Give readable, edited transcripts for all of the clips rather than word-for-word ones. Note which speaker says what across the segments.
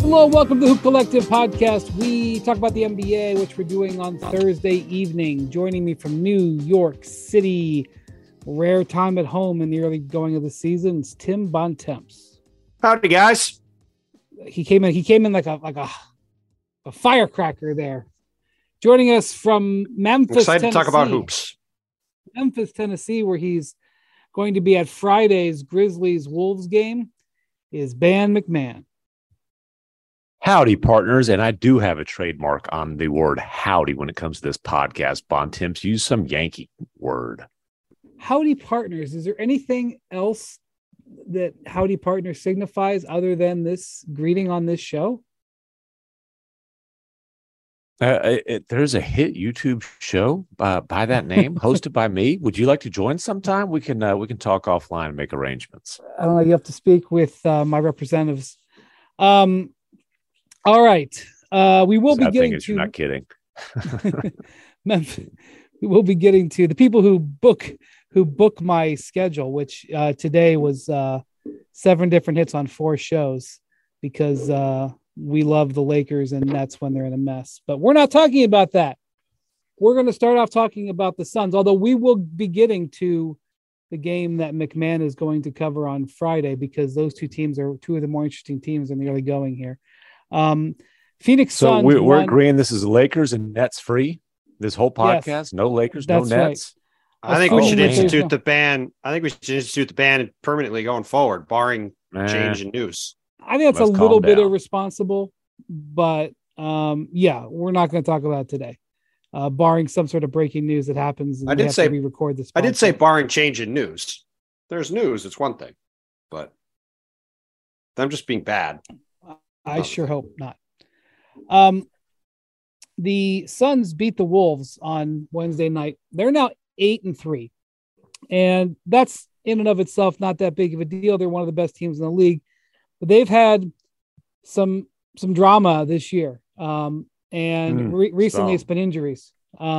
Speaker 1: Hello, welcome to the Hoop Collective podcast. We talk about the NBA, which we're doing on Thursday evening. Joining me from New York City, rare time at home in the early going of the season, it's Tim Bontemps.
Speaker 2: Howdy, guys.
Speaker 1: He came in like a firecracker there. Joining us from Memphis,
Speaker 2: Excited
Speaker 1: Tennessee.
Speaker 2: to talk about hoops.
Speaker 1: Memphis, Tennessee, where he's going to be at Friday's Grizzlies-Wolves game, is Ban McMahon.
Speaker 3: Howdy, partners, and I do have a trademark on the word howdy when it comes to this podcast. Bontemps, use some Yankee word.
Speaker 1: Howdy, partners. Is there anything else that howdy, partners signifies other than this greeting on this show?
Speaker 3: There's a hit YouTube show by that name, hosted by me. Would you like to join sometime? We can talk offline and make arrangements.
Speaker 1: I don't know. You have to speak with my representatives. All right. We will be getting to.
Speaker 3: You're not kidding.
Speaker 1: We will be getting to the people who book my schedule, which today was 7 different hits on 4 shows because we love the Lakers and Nets when they're in a mess. But we're not talking about that. We're going to start off talking about the Suns, although we will be getting to the game that McMahon is going to cover on Friday because those two teams are 2 of the more interesting teams in the early going here. Phoenix Suns.
Speaker 3: So we're agreeing this is Lakers and Nets free. This whole podcast,
Speaker 1: yes,
Speaker 3: no Lakers, no Nets.
Speaker 1: Right.
Speaker 2: I think we should institute the ban. I think we should institute the ban permanently going forward, barring change in news.
Speaker 1: I think that's a little bit irresponsible, but yeah, we're not going to talk about it today. Barring some sort of breaking news that happens, and
Speaker 2: I did say
Speaker 1: re-record this.
Speaker 2: I did say barring change in news. There's news; it's one thing, but I'm just being bad.
Speaker 1: I sure hope not. The Suns beat the Wolves on Wednesday night. They're now 8-3, and that's in and of itself not that big of a deal. They're one of the best teams in the league, but they've had some drama this year, and recently it's been injuries.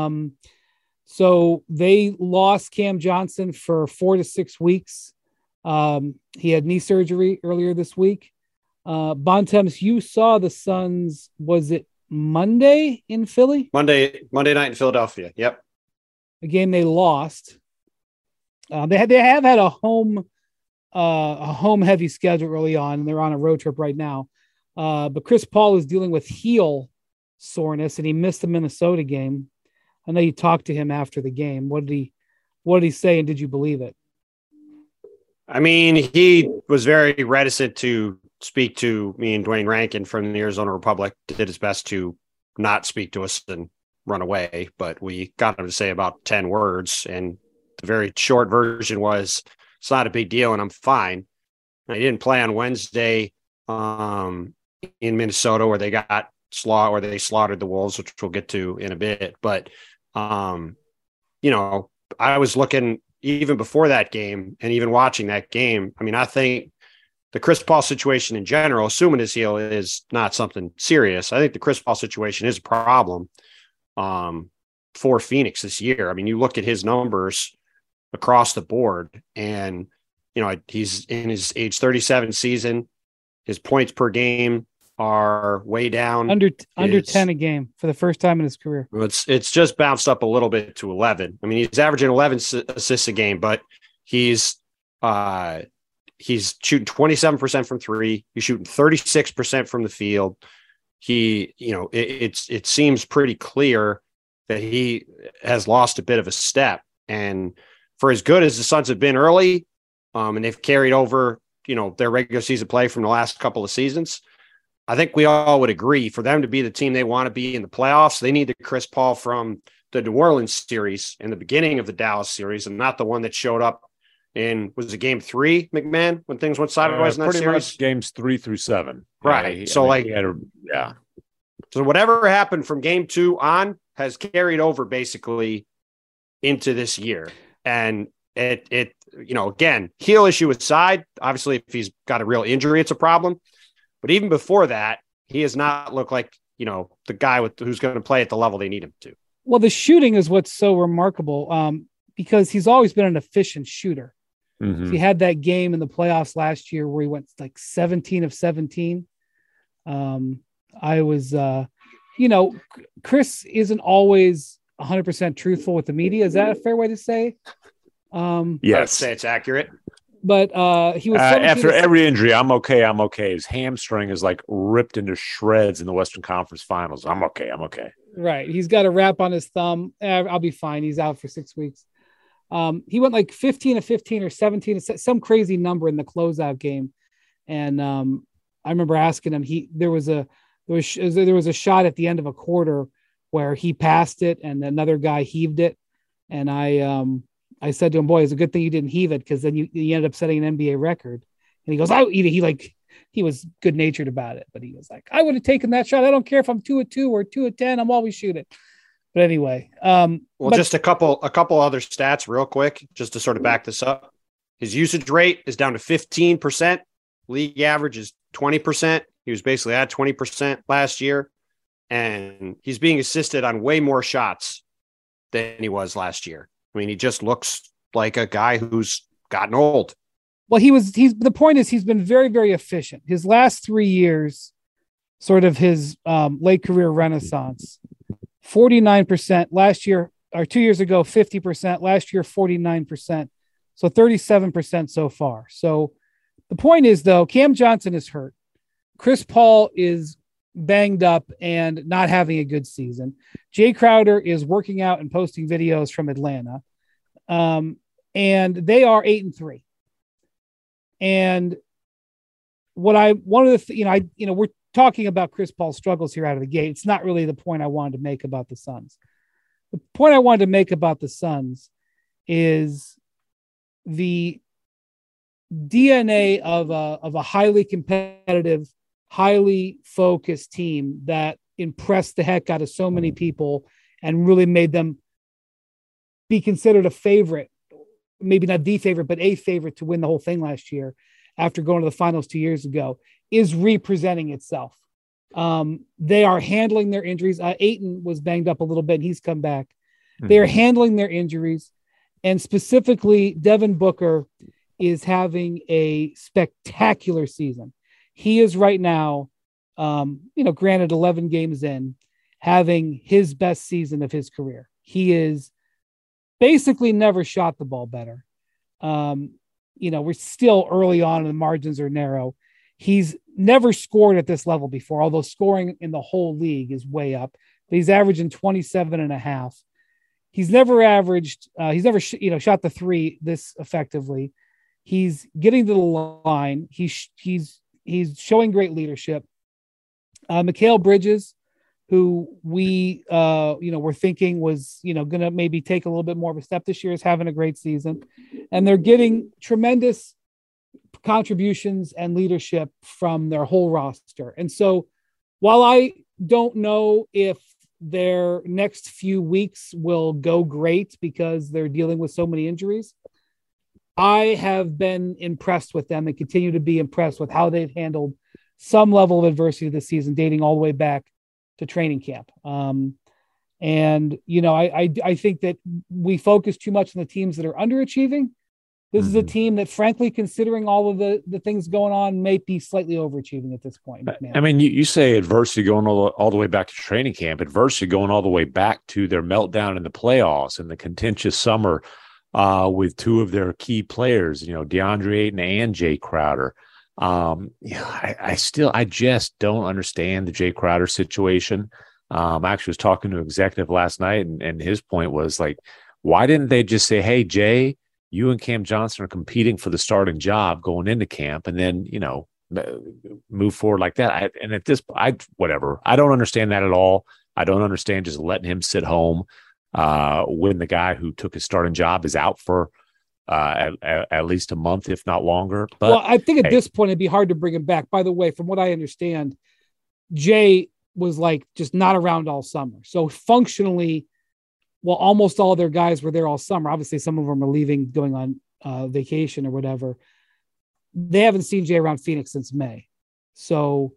Speaker 1: So they lost Cam Johnson for 4 to 6 weeks. He had knee surgery earlier this week. Bontemps, you saw the Suns, was it Monday in Philly?
Speaker 2: Monday night in Philadelphia. Yep.
Speaker 1: A game they lost. They have had a home heavy schedule early on, and they're on a road trip right now. But Chris Paul is dealing with heel soreness, and he missed the Minnesota game. I know you talked to him after the game. What did he say, and did you believe it?
Speaker 2: I mean, he was very reticent to speak to me and Dwayne Rankin from the Arizona Republic. Did his best to not speak to us and run away, but we got him to say about 10 words. And the very short version was, it's not a big deal and I'm fine. And he didn't play on Wednesday in Minnesota where they got slaughtered the Wolves, which we'll get to in a bit. But, I was looking even before that game and even watching that game. I mean, I think the Chris Paul situation in general, assuming his heel is not something serious, I think the Chris Paul situation is a problem for Phoenix this year. I mean, you look at his numbers across the board and, he's in his age 37 season. His points per game are way down.
Speaker 1: Under 10 a game for the first time in his career.
Speaker 2: It's just bounced up a little bit to 11. I mean, he's averaging 11 assists a game, but he's shooting 27% from 3. He's shooting 36% from the field. It seems pretty clear that he has lost a bit of a step. And for as good as the Suns have been early, and they've carried over, their regular season play from the last couple of seasons, I think we all would agree for them to be the team they want to be in the playoffs, they need the Chris Paul from the New Orleans series in the beginning of the Dallas series and not the one that showed up was it game 3, McMahon, when things went sideways in that
Speaker 3: pretty
Speaker 2: series?
Speaker 3: Much games 3 through 7.
Speaker 2: Right.
Speaker 3: So
Speaker 2: whatever happened from game 2 on has carried over basically into this year. And it again, heel issue aside, obviously if he's got a real injury, it's a problem. But even before that, he has not looked like, the guy who's going to play at the level they need him to.
Speaker 1: Well, the shooting is what's so remarkable because he's always been an efficient shooter. Mm-hmm. He had that game in the playoffs last year where he went like 17 of 17. I was, Chris isn't always 100% truthful with the media. Is that a fair way to say?
Speaker 2: Yes. I would say it's accurate.
Speaker 1: But he was
Speaker 3: after every injury, I'm okay. His hamstring is like ripped into shreds in the Western Conference Finals. I'm okay.
Speaker 1: Right. He's got a wrap on his thumb. I'll be fine. He's out for 6 weeks. He went like 15 to 15 or 17, some crazy number in the closeout game. And I remember asking him, there was a shot at the end of a quarter where he passed it and another guy heaved it. And I said to him, boy, it's a good thing you didn't heave it, because then you ended up setting an NBA record. And he goes, he was good natured about it, but he was like, I would have taken that shot. I don't care if I'm 2 of 2 or 2 of 10. I'm always shooting. But anyway,
Speaker 2: just a couple other stats real quick, just to sort of back this up. His usage rate is down to 15%. League average is 20%. He was basically at 20% last year, and he's being assisted on way more shots than he was last year. I mean, he just looks like a guy who's gotten old.
Speaker 1: Well, the point is he's been very, very efficient. His last 3 years, sort of his late career renaissance, 49% last year, or 2 years ago, 50%, last year, 49%. So 37% so far. So the point is, though, Cam Johnson is hurt. Chris Paul is banged up and not having a good season. Jay Crowder is working out and posting videos from Atlanta. And they are 8-3. And we're talking about Chris Paul's struggles here out of the gate. It's not really the point I wanted to make about the Suns. The point I wanted to make about the Suns is the DNA of a highly competitive, highly focused team that impressed the heck out of so many people and really made them be considered a favorite, maybe not the favorite, but a favorite to win the whole thing last year after going to the finals 2 years ago, is representing itself. They are handling their injuries. Ayton was banged up a little bit, and he's come back. Mm-hmm. They are handling their injuries, and specifically Devin Booker is having a spectacular season. He is right now, granted 11 games in, having his best season of his career. He is basically never shot the ball better. We're still early on and the margins are narrow. He's never scored at this level before, although scoring in the whole league is way up. But he's averaging 27.5. He's never shot the three this effectively. He's getting to the line. He's showing great leadership. Mikal Bridges, who we were thinking was going to maybe take a little bit more of a step this year, is having a great season, and they're getting tremendous contributions and leadership from their whole roster. And so, while I don't know if their next few weeks will go great because they're dealing with so many injuries, I have been impressed with them and continue to be impressed with how they've handled some level of adversity this season, dating all the way back to training camp. I think that we focus too much on the teams that are underachieving. This is a team that, frankly, considering all of the things going on, may be slightly overachieving at this point. McMahon.
Speaker 3: I mean, you say adversity going all the way back to training camp, adversity going all the way back to their meltdown in the playoffs and the contentious summer with two of their key players, DeAndre Ayton and Jay Crowder. I just don't understand the Jay Crowder situation. I actually was talking to an executive last night, and his point was like, why didn't they just say, hey, Jay, you and Cam Johnson are competing for the starting job going into camp, and then, move forward like that. Whatever. I don't understand that at all. I don't understand just letting him sit home when the guy who took his starting job is out for at least a month, if not longer. But
Speaker 1: I think at this point, it'd be hard to bring him back. By the way, from what I understand, Jay was like just not around all summer. So functionally, almost all their guys were there all summer. Obviously, some of them are leaving, going on vacation or whatever. They haven't seen Jay around Phoenix since May. So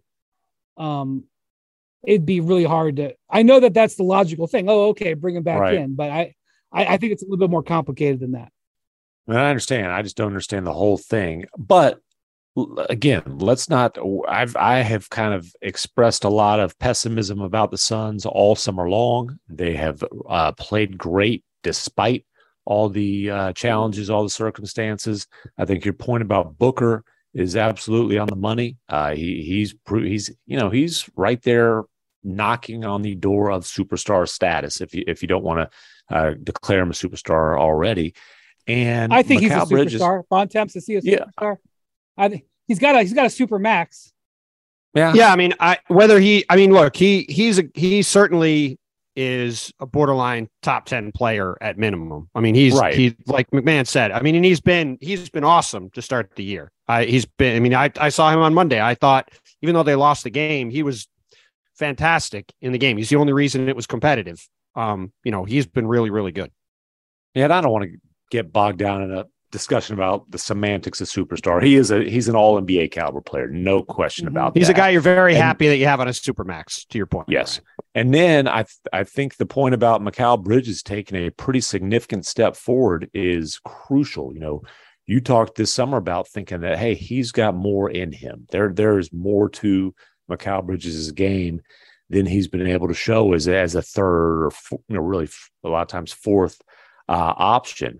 Speaker 1: it'd be really hard to, I know that that's the logical thing. Oh, okay, bring him back in. But I think it's a little bit more complicated than that.
Speaker 3: I understand. I just don't understand the whole thing. But Again, let's not. I have kind of expressed a lot of pessimism about the Suns all summer long. They have played great despite all the challenges, all the circumstances. I think your point about Booker is absolutely on the money. He's right there knocking on the door of superstar status. If you don't want to declare him a superstar already, and
Speaker 1: I think
Speaker 3: Mikal
Speaker 1: he's a superstar. Bontemps, is he a superstar? Yeah. I think he's got a super max.
Speaker 2: Yeah. I mean, look, he certainly is a borderline top 10 player at minimum. I mean, he's like McMahon said. I mean, and he's been awesome to start the year. I saw him on Monday. I thought, even though they lost the game, he was fantastic in the game. He's the only reason it was competitive. He's been really, really good.
Speaker 3: Yeah, and I don't want to get bogged down in a discussion about the semantics of superstar. He's an all NBA caliber player, no question about that.
Speaker 2: He's a guy you're very happy that you have on a supermax, to your point.
Speaker 3: Yes. And then I think the point about Mikal Bridges taking a pretty significant step forward is crucial. You talked this summer about thinking that, hey, he's got more in him. There's more to Mikal Bridges' game than he's been able to show as a third or really a lot of times fourth option.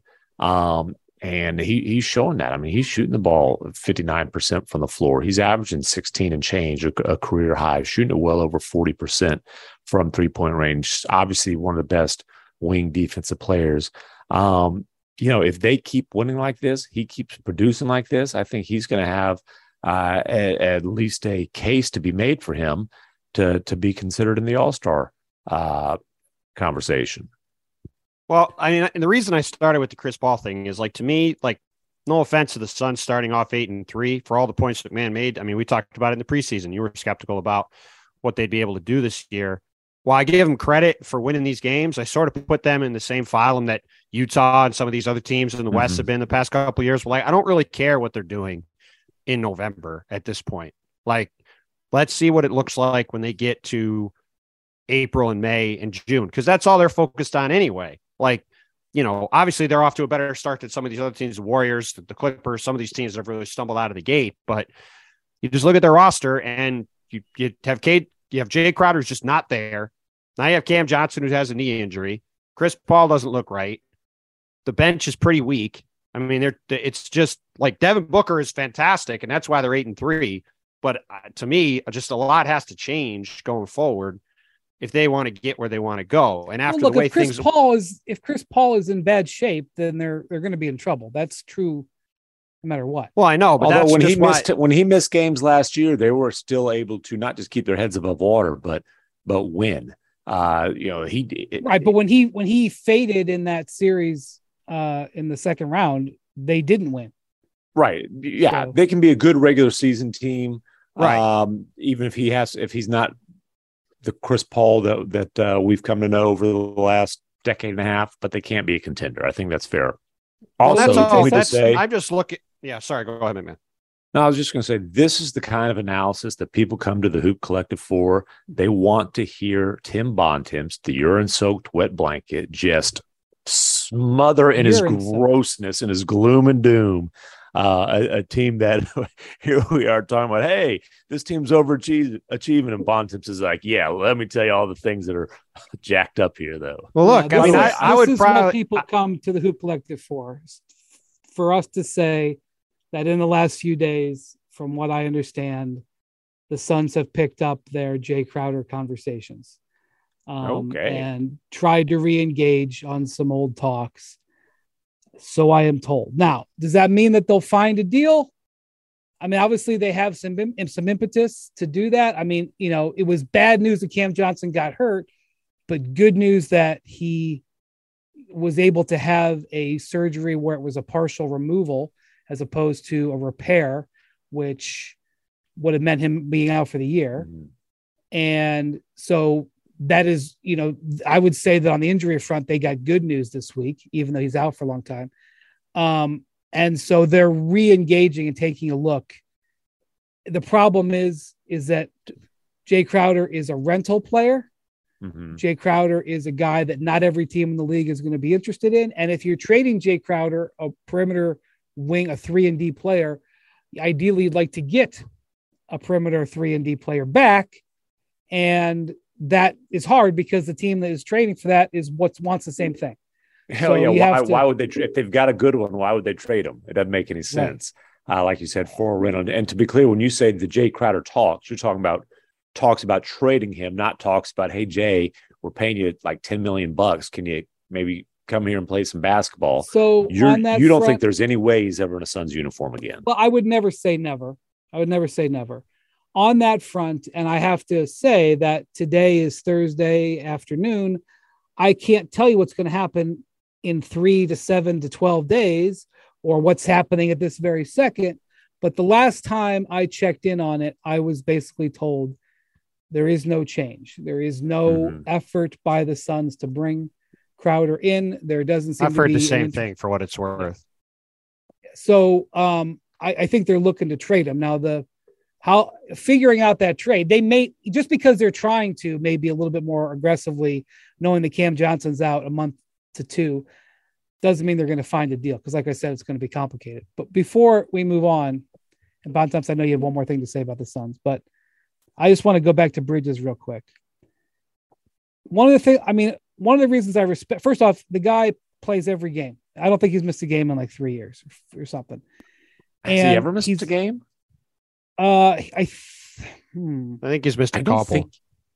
Speaker 3: And he's showing that. I mean, he's shooting the ball 59% from the floor. He's averaging 16 and change, a career high, shooting it well over 40% from three-point range. Obviously, one of the best wing defensive players. If they keep winning like this, he keeps producing like this, I think he's going to have at least a case to be made for him to be considered in the All-Star conversation.
Speaker 2: Well, I mean, and the reason I started with the Chris Paul thing is, like, to me, like, no offense to the Suns starting off 8-3 for all the points McMahon made. I mean, we talked about it in the preseason. You were skeptical about what they'd be able to do this year. While I give them credit for winning these games, I sort of put them in the same phylum that Utah and some of these other teams in the West have been the past couple of years. Well, I don't really care what they're doing in November at this point. Like, let's see what it looks like when they get to April and May and June, because that's all they're focused on anyway. Like, obviously they're off to a better start than some of these other teams, the Warriors, the Clippers, some of these teams that have really stumbled out of the gate. But you just look at their roster and you have Jay Crowder who's just not there. Now you have Cam Johnson who has a knee injury. Chris Paul doesn't look right. The bench is pretty weak. I mean, it's just like Devin Booker is fantastic, and that's why they're 8-3. But to me, just a lot has to change going forward if they want to get where they want to go. And after the way
Speaker 1: if Chris Paul is in bad shape, then they're going to be in trouble. That's true no matter what.
Speaker 2: Well, I know, but
Speaker 3: when he missed games last year, they were still able to not just keep their heads above water, but win. But
Speaker 1: when he faded in that series in the second round, they didn't win.
Speaker 3: Right. Yeah, so they can be a good regular season team.
Speaker 2: Right.
Speaker 3: Even if he's not the Chris Paul that we've come to know over the last decade and a half, but they can't be a contender. I think that's fair. Also,
Speaker 2: I'm just looking. Yeah, sorry. Go ahead, man.
Speaker 3: No, I was just going to say, this is the kind of analysis that people come to the Hoop Collective for. They want to hear Tim Bontemps, the urine-soaked wet blanket, just smother in his grossness and his gloom and doom. A team that here we are talking about, hey, this team's overachieving, and Bontemps is like, yeah, let me tell you all the things that are jacked up here, though.
Speaker 2: Well, look, I would probably
Speaker 1: what people come to the Hoop Collective for us to say that in the last few days, from what I understand, the Suns have picked up their Jay Crowder conversations, and tried to re-engage on some old talks. So I am told. Now, does that mean that they'll find a deal? I mean, obviously they have some impetus to do that. I mean, it was bad news that Cam Johnson got hurt, but good news that he was able to have a surgery where it was a partial removal as opposed to a repair, which would have meant him being out for the year. Mm-hmm. And so that is, I would say that on the injury front, they got good news this week, even though he's out for a long time. And so they're re-engaging and taking a look. The problem is that Jay Crowder is a rental player. Mm-hmm. Jay Crowder is a guy that not every team in the league is going to be interested in. And if you're trading Jay Crowder, a perimeter wing, a 3-and-D player, Ideally, you'd like to get a perimeter 3-and-D player back. And that is hard because the team that is trading for that is what wants the same thing.
Speaker 3: Hell
Speaker 1: So
Speaker 3: yeah. Why would they, if they've got a good one, why would they trade him? It doesn't make any sense. Right. Like you said, for a rental. And to be clear, when you say the Jay Crowder talks, you're talking about talks about trading him, not talks about, hey, Jay, we're paying you like $10 million. Can you maybe come here and play some basketball?
Speaker 1: So
Speaker 3: you don't think there's any way he's ever in a Suns uniform again?
Speaker 1: Well, I would never say never. On that front, and I have to say that today is Thursday afternoon. I can't tell you what's going to happen in 3 to 7 to 12 days or what's happening at this very second. But the last time I checked in on it, I was basically told there is no change. There is no effort by the Suns to bring Crowder in. There doesn't seem
Speaker 2: I've heard the same thing for what it's worth.
Speaker 1: So I think they're looking to trade him. Now, figuring out that trade, they may, just because they're trying to maybe a little bit more aggressively, knowing that Cam Johnson's out a month to 2, doesn't mean they're going to find a deal. Because like I said, it's going to be complicated. But before we move on, and Bontemps, I know you have one more thing to say about the Suns, but I just want to go back to Bridges real quick. One of the reasons I respect, first off, the guy plays every game. I don't think he's missed a game in like 3 years or something.
Speaker 3: Has he ever missed a game?
Speaker 2: I think he's missed a couple.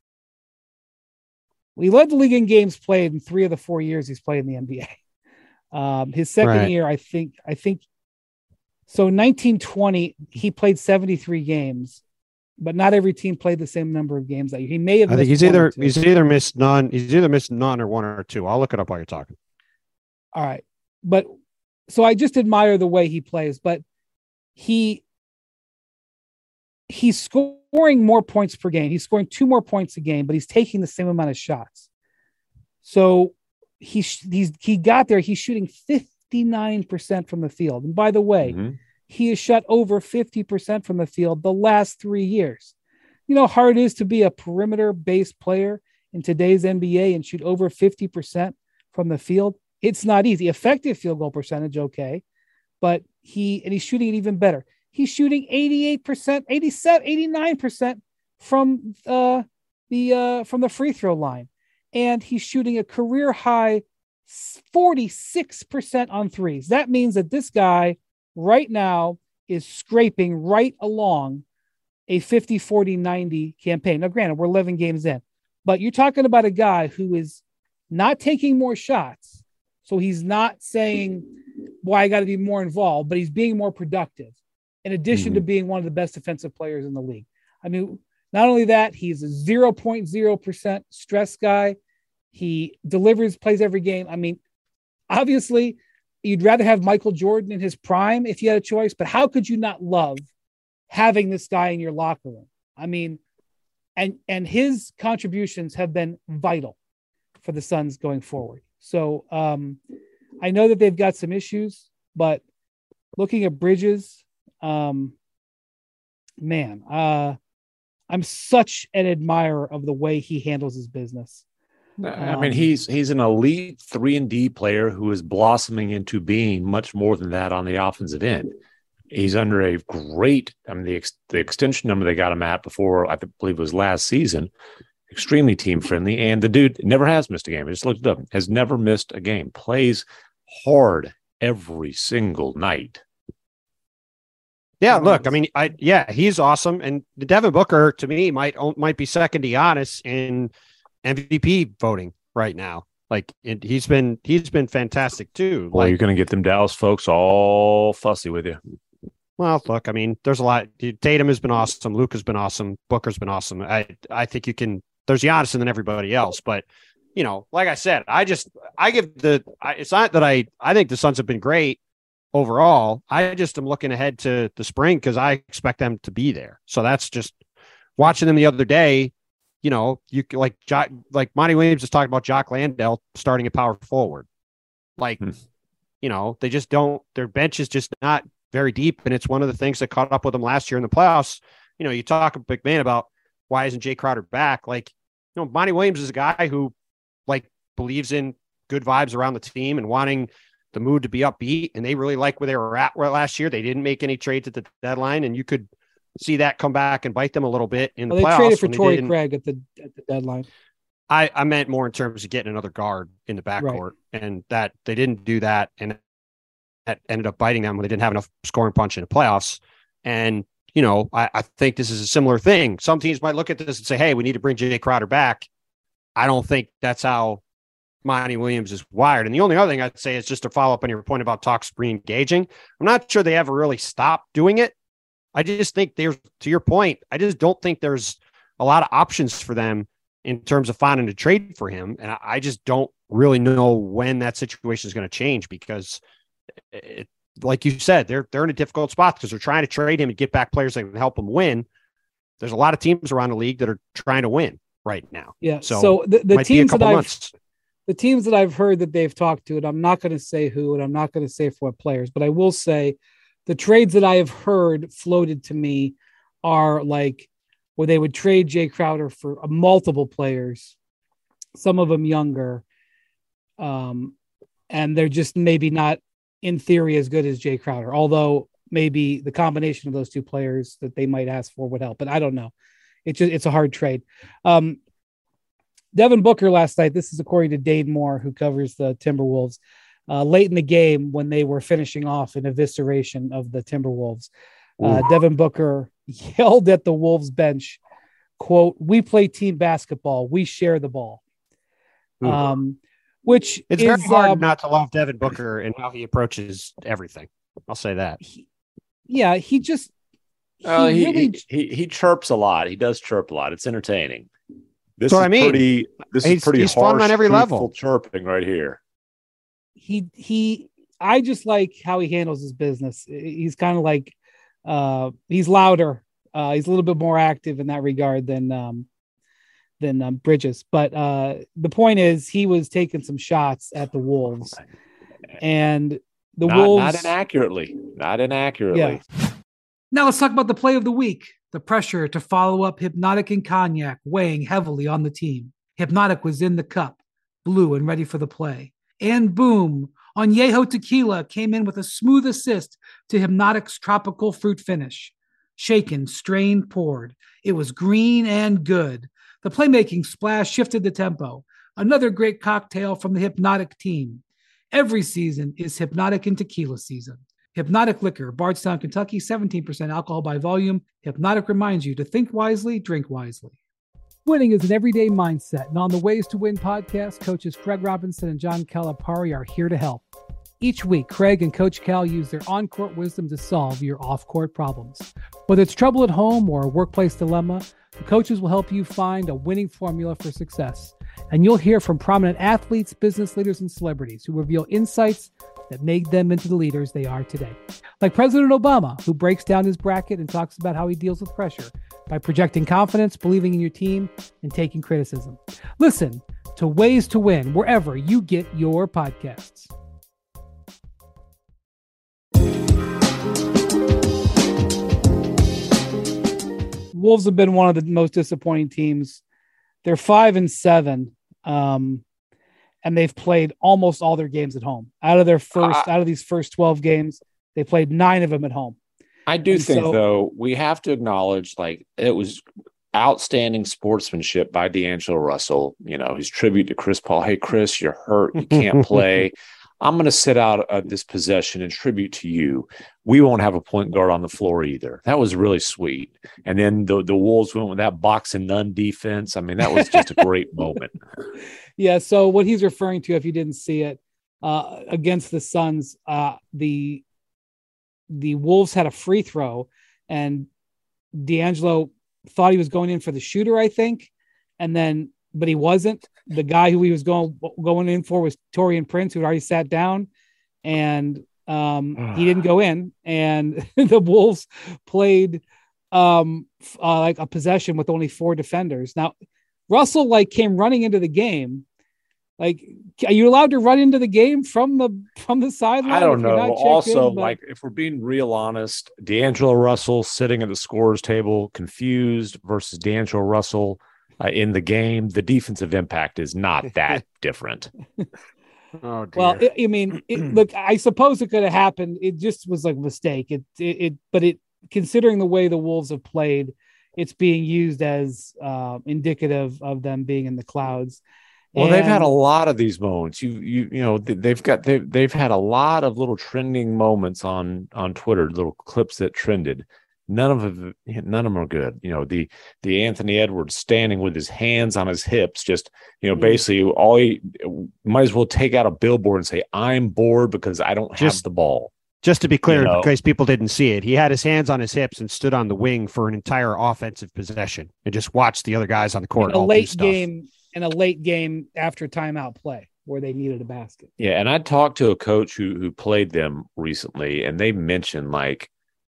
Speaker 1: We led the league in games played in 3 of the 4 years he's played in the NBA. His second year, I think so. 1920, he played 73 games, but not every team played the same number of games that year. He may have.
Speaker 2: I think he's either missed none. He's either missed none or 1 or 2. I'll look it up while you're talking.
Speaker 1: All right, but so I just admire the way he plays, but he's scoring more points per game. He's scoring 2 more points a game, but he's taking the same amount of shots. So he got there. He's shooting 59% from the field. And by the way, he has shot over 50% from the field the last 3 years. You know how hard it is to be a perimeter-based player in today's NBA and shoot over 50% from the field? It's not easy. Effective field goal percentage, okay. But he's shooting it even better. He's shooting 88%, 87, 89% from the free throw line. And he's shooting a career high 46% on threes. That means that this guy right now is scraping right along a 50, 40, 90 campaign. Now, granted, we're 11 games in, but you're talking about a guy who is not taking more shots. So he's not saying, well, I got to be more involved, but he's being more productive in addition to being one of the best defensive players in the league. I mean, not only that, he's a 0.0% stress guy. He delivers, plays every game. I mean, obviously, you'd rather have Michael Jordan in his prime if you had a choice, but how could you not love having this guy in your locker room? I mean, and his contributions have been vital for the Suns going forward. So I know that they've got some issues, but looking at Bridges, I'm such an admirer of the way he handles his business.
Speaker 3: I mean, he's an elite 3-and-D player who is blossoming into being much more than that on the offensive end. He's under a great, the extension number they got him at before, I believe it was last season, extremely team friendly. And the dude never has missed a game. I just looked it up. Has never missed a game. Plays hard every single night.
Speaker 2: Yeah, look, I mean, he's awesome. And Devin Booker, to me, might be second to Giannis in MVP voting right now. Like he's been fantastic too.
Speaker 3: Well, you're going to get them Dallas folks all fussy with you.
Speaker 2: Well, look, I mean, there's a lot. Tatum has been awesome. Luka's been awesome. Booker's been awesome. I think you can. There's Giannis and then everybody else, but you know, like I said, it's not that I think the Suns have been great overall. I just am looking ahead to the spring because I expect them to be there. So that's just watching them the other day. You know, you like Monty Williams is talking about Jock Landale starting at power forward. Like, you know, they just don't. Their bench is just not very deep, and it's one of the things that caught up with them last year in the playoffs. You know, you talk a big man about why isn't Jay Crowder back? Like, you know, Monty Williams is a guy who like believes in good vibes around the team and wanting the mood to be upbeat, and they really like where they were at last year. They didn't make any trades at the deadline, and you could see that come back and bite them a little bit in the playoffs.
Speaker 1: They traded for Torrey Craig at the deadline.
Speaker 2: I meant more in terms of getting another guard in the backcourt, and that they didn't do that, and that ended up biting them when they didn't have enough scoring punch in the playoffs. And I think this is a similar thing. Some teams might look at this and say, "Hey, we need to bring Jay Crowder back." I don't think that's how Monty Williams is wired. And the only other thing I'd say is just to follow up on your point about talks re-engaging. I'm not sure they ever really stopped doing it. I just think to your point, I just don't think there's a lot of options for them in terms of finding a trade for him. And I just don't really know when that situation is going to change, because like you said, they're in a difficult spot because they're trying to trade him and get back players that can help him win. There's a lot of teams around the league that are trying to win right now.
Speaker 1: Yeah. So the teams that I've heard that they've talked to, and I'm not going to say who, and I'm not going to say for what players, but I will say the trades that I have heard floated to me are like where they would trade Jay Crowder for multiple players, some of them younger. And they're just maybe not in theory as good as Jay Crowder, although maybe the combination of those two players that they might ask for would help, but I don't know. It's a hard trade. Devin Booker last night, this is according to Dane Moore, who covers the Timberwolves, late in the game when they were finishing off an evisceration of the Timberwolves. Devin Booker yelled at the Wolves bench, quote, "We play team basketball. We share the ball." Which
Speaker 2: it's very hard not to love Devin Booker and how he approaches everything. I'll say that.
Speaker 1: He just
Speaker 3: he chirps a lot. He does chirp a lot. It's entertaining. This is pretty
Speaker 2: he's
Speaker 3: harsh,
Speaker 2: fun on every level.
Speaker 3: Chirping right here.
Speaker 1: I just like how he handles his business. He's kind of like he's louder. He's a little bit more active in that regard than Bridges. But the point is, he was taking some shots at the Wolves, and Wolves
Speaker 3: not inaccurately.
Speaker 1: Yeah. Now let's talk about the play of the week. The pressure to follow up Hypnotic and Cognac weighing heavily on the team. Hypnotic was in the cup, blue and ready for the play. And boom, Añejo Tequila came in with a smooth assist to Hypnotic's tropical fruit finish. Shaken, strained, poured. It was green and good. The playmaking splash shifted the tempo. Another great cocktail from the Hypnotic team. Every season is Hypnotic and Tequila season. Hypnotic Liquor, Bardstown, Kentucky, 17% alcohol by volume. Hypnotic reminds you to think wisely, drink wisely. Winning is an everyday mindset, and on the Ways to Win podcast, coaches Craig Robinson and John Calipari are here to help. Each week, Craig and Coach Cal use their on-court wisdom to solve your off-court problems. Whether it's trouble at home or a workplace dilemma, the coaches will help you find a winning formula for success. And you'll hear from prominent athletes, business leaders, and celebrities who reveal insights that made them into the leaders they are today. Like President Obama, who breaks down his bracket and talks about how he deals with pressure by projecting confidence, believing in your team, and taking criticism. Listen to Ways to Win wherever you get your podcasts. Wolves have been one of the most disappointing teams. They're 5-7. And they've played almost all their games at home. Out of these first 12 games, they played 9 of them at home.
Speaker 3: I think, though, we have to acknowledge, it was outstanding sportsmanship by D'Angelo Russell. His tribute to Chris Paul. Hey, Chris, you're hurt. You can't play. I'm going to sit out this possession in tribute to you. We won't have a point guard on the floor either. That was really sweet. And then the Wolves went with that box and none defense. I mean, that was just a great moment.
Speaker 1: Yeah. So what he's referring to, if you didn't see it, against the Suns, the Wolves had a free throw, and D'Angelo thought he was going in for the shooter, I think, but he wasn't. The guy who he was going in for was Taurean Prince, who had already sat down, and he didn't go in. And the Wolves played like a possession with only 4 defenders. Now, Russell came running into the game. Are you allowed to run into the game from the sideline?
Speaker 3: I don't know. Also, if we're being real honest, D'Angelo Russell sitting at the scorer's table, confused, versus D'Angelo Russell in the game, the defensive impact is not that different.
Speaker 2: Oh, dear.
Speaker 1: Well, look, I suppose it could have happened. It just was like a mistake. But considering the way the Wolves have played, it's being used as indicative of them being in the clouds.
Speaker 3: Well, they've had a lot of these moments. They've had a lot of little trending moments on Twitter, little clips that trended. None of them are good. The Anthony Edwards standing with his hands on his hips, just basically all he might as well take out a billboard and say, "I'm bored because I don't have the ball."
Speaker 2: Just to be clear, in case people didn't see it, he had his hands on his hips and stood on the wing for an entire offensive possession and just watched the other guys on the court.
Speaker 1: In a late game after timeout play where they needed a basket.
Speaker 3: Yeah, and I talked to a coach who played them recently, and they mentioned, like,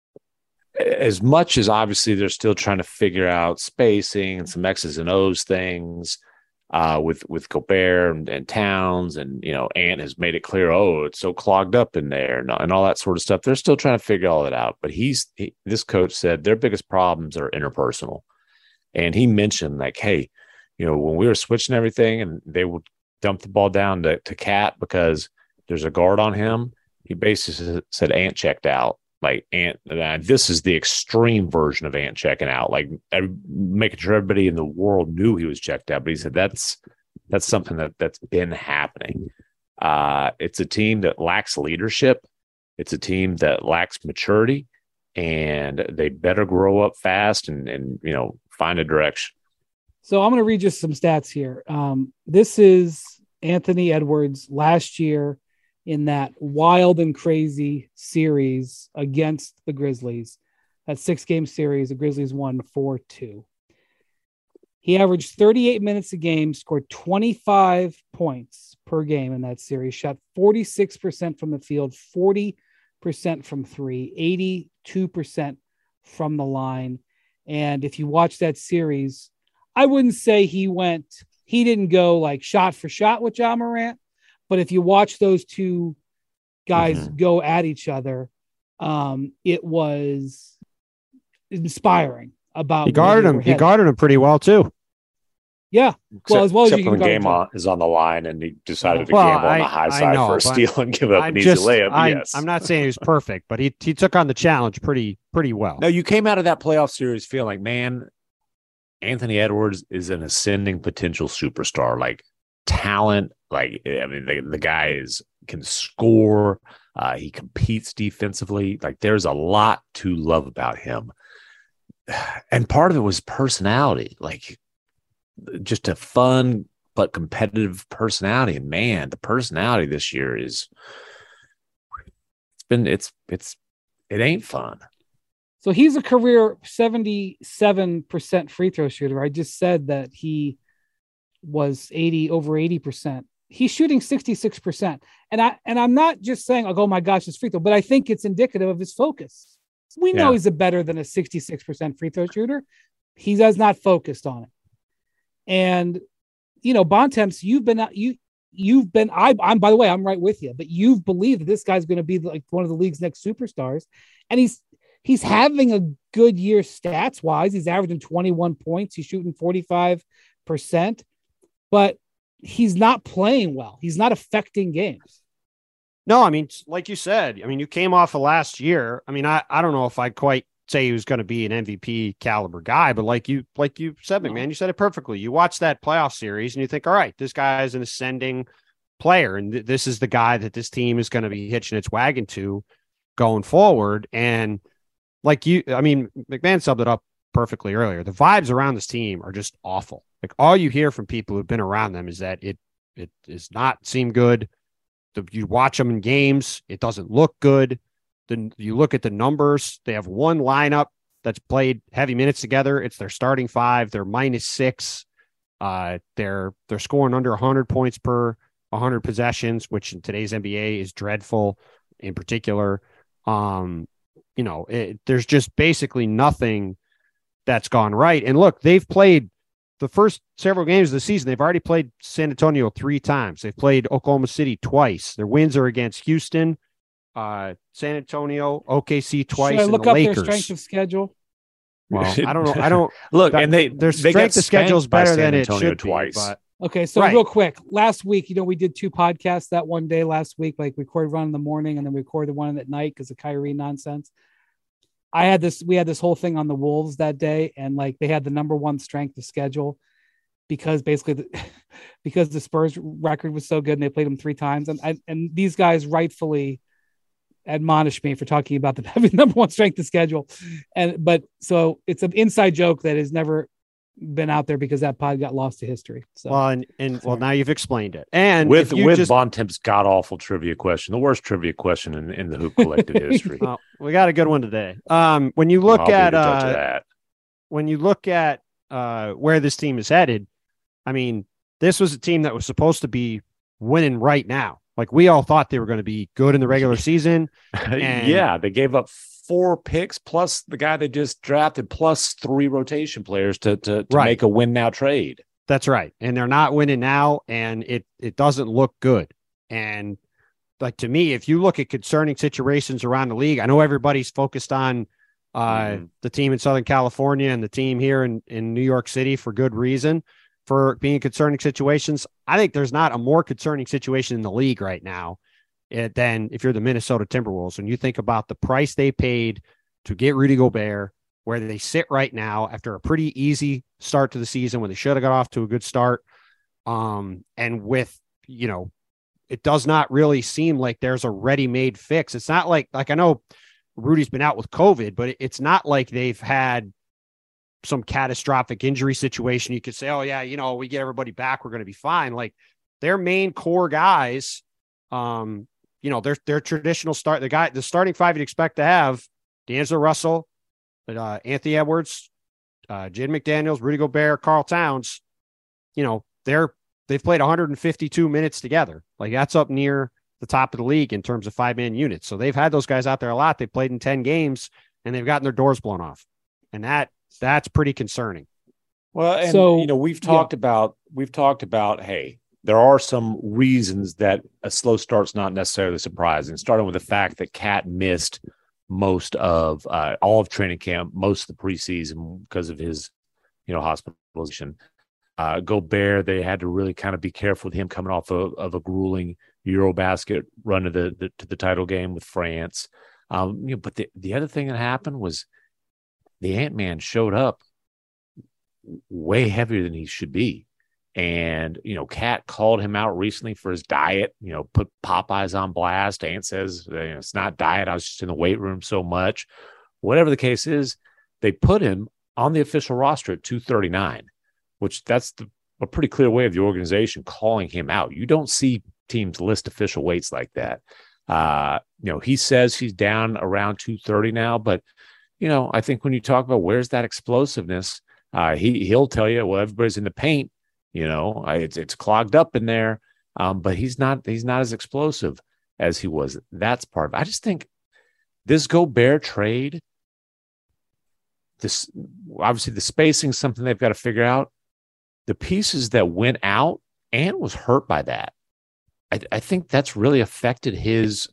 Speaker 3: as much as obviously they're still trying to figure out spacing and some X's and O's things with Gobert and Towns, and Ant has made it clear, it's so clogged up in there and all that sort of stuff. They're still trying to figure all that out. But this coach said their biggest problems are interpersonal, and he mentioned, like, hey, when we were switching everything and they would dump the ball down to Cat because there's a guard on him, he basically said Ant checked out. Like, Ant, this is the extreme version of Ant checking out, like making sure everybody in the world knew he was checked out. But he said that's something that's been happening. It's a team that lacks leadership. It's a team that lacks maturity, and they better grow up fast and find a direction.
Speaker 1: So I'm going to read just some stats here. This is Anthony Edwards last year in that wild and crazy series against the Grizzlies. That 6-game series, the Grizzlies won 4-2. He averaged 38 minutes a game, scored 25 points per game in that series, shot 46% from the field, 40% from three, 82% from the line. And if you watch that series, I wouldn't say he didn't go like shot for shot with Ja Morant, but if you watch those two guys go at each other, it was inspiring. He
Speaker 2: guarded him pretty well too.
Speaker 1: Yeah,
Speaker 3: as well as you can. The game is on the line, and he decided to gamble on the high side for a steal and give up an easy layup. Yes.
Speaker 2: I'm not saying he was perfect, but he took on the challenge pretty well.
Speaker 3: No, you came out of that playoff series feeling like, man, Anthony Edwards is an ascending potential superstar, like talent. Like, I mean, the guy can score. He competes defensively. Like, there's a lot to love about him. And part of it was personality, like just a fun but competitive personality. And man, the personality this year it ain't fun.
Speaker 1: So he's a career 77% free throw shooter. I just said that he was over 80%. He's shooting 66%. And I'm not just saying, like, oh my gosh, it's free throw, but I think it's indicative of his focus. We know he's better than a 66% free throw shooter. He does not focused on it. And, Bontemps, I'm by the way, I'm right with you, but you've believed that this guy's going to be like one of the league's next superstars. And he's having a good year stats wise. He's averaging 21 points. He's shooting 45%, but he's not playing well. He's not affecting games.
Speaker 2: No, I mean, like you said, you came off of last year. I mean, I don't know if I'd quite say he was going to be an MVP caliber guy, but like you said, McMahon, you said it perfectly. You watch that playoff series and you think, all right, this guy is an ascending player. And this is the guy that this team is going to be hitching its wagon to going forward. And McMahon subbed it up perfectly earlier. The vibes around this team are just awful. Like, all you hear from people who've been around them is that it does not seem good. You watch them in games, it doesn't look good. Then you look at the numbers. They have one lineup that's played heavy minutes together. It's their starting five. They're -6. They're scoring under 100 points per 100 possessions, which in today's NBA is dreadful. In particular, there's just basically nothing that's gone right. And look, they've played the first several games of the season. They've already played San Antonio 3 times. They've played Oklahoma City twice. Their wins are against Houston, San Antonio, OKC twice.
Speaker 1: Should I look
Speaker 2: and the
Speaker 1: up
Speaker 2: Lakers.
Speaker 1: their strength of schedule?
Speaker 2: Well, I don't know. I don't
Speaker 3: look,
Speaker 2: and
Speaker 3: their
Speaker 2: strength of schedule is better than it should
Speaker 3: twice.
Speaker 2: be. But
Speaker 1: Okay, so
Speaker 2: Right.
Speaker 1: real quick, last week, we did 2 podcasts that one day last week, like recorded one in the morning and then recorded one at night because of Kyrie nonsense. We had this whole thing on the Wolves that day, and like they had the number 1 strength of schedule because basically because the Spurs record was so good and they played them 3 times, and these guys rightfully admonished me for talking about them having number 1 strength of schedule, but so it's an inside joke that has never been out there because that pod got lost to history. So
Speaker 2: well, now you've explained it. And
Speaker 3: with Bontemps god awful trivia question, the worst trivia question in the Hoop Collective history.
Speaker 2: Well, we got a good one today. When you look at where this team is headed, I mean, this was a team that was supposed to be winning right now. Like we all thought they were going to be good in the regular season.
Speaker 3: Yeah, they gave up 4 picks plus the guy they just drafted plus 3 rotation players to make a win now trade.
Speaker 2: That's right. And they're not winning now, and it doesn't look good. And like to me, if you look at concerning situations around the league, I know everybody's focused on the team in Southern California and the team here in New York City for good reason for being concerning situations. I think there's not a more concerning situation in the league right now than if you're the Minnesota Timberwolves. When you think about the price they paid to get Rudy Gobert, where they sit right now after a pretty easy start to the season when they should have got off to a good start. And with, it does not really seem like there's a ready-made fix. It's not like I know Rudy's been out with COVID, but it's not like they've had some catastrophic injury situation. You could say, oh yeah, we get everybody back, we're going to be fine. Like their main core guys, their traditional start, the starting 5 you'd expect to have D'Angelo Russell, Anthony Edwards, Jaden McDaniels, Rudy Gobert, Karl Towns, they've played 152 minutes together. Like that's up near the top of the league in terms of 5-man units. So they've had those guys out there a lot. They played in 10 games and they've gotten their doors blown off. And that's pretty concerning.
Speaker 3: Well, and we've talked about, hey, there are some reasons that a slow start's not necessarily surprising, starting with the fact that Cat missed most of all of training camp, most of the preseason because of his, hospitalization. Gobert, they had to really kind of be careful with him coming off of a grueling Eurobasket run to the title game with France. But the other thing that happened was the Ant-Man showed up way heavier than he should be. And, Cat called him out recently for his diet, put Popeyes on blast. Ant says, it's not diet. I was just in the weight room so much. Whatever the case is, they put him on the official roster at 239, which that's a pretty clear way of the organization calling him out. You don't see teams list official weights like that. He says he's down around 230 now, but, I think when you talk about where's that explosiveness, he'll tell you, well, everybody's in the paint. It's clogged up in there, but he's not as explosive as he was. That's part of it. I just think this Gobert trade, this obviously the spacing is something they've got to figure out. The pieces that went out, Ant was hurt by that. I think that's really affected his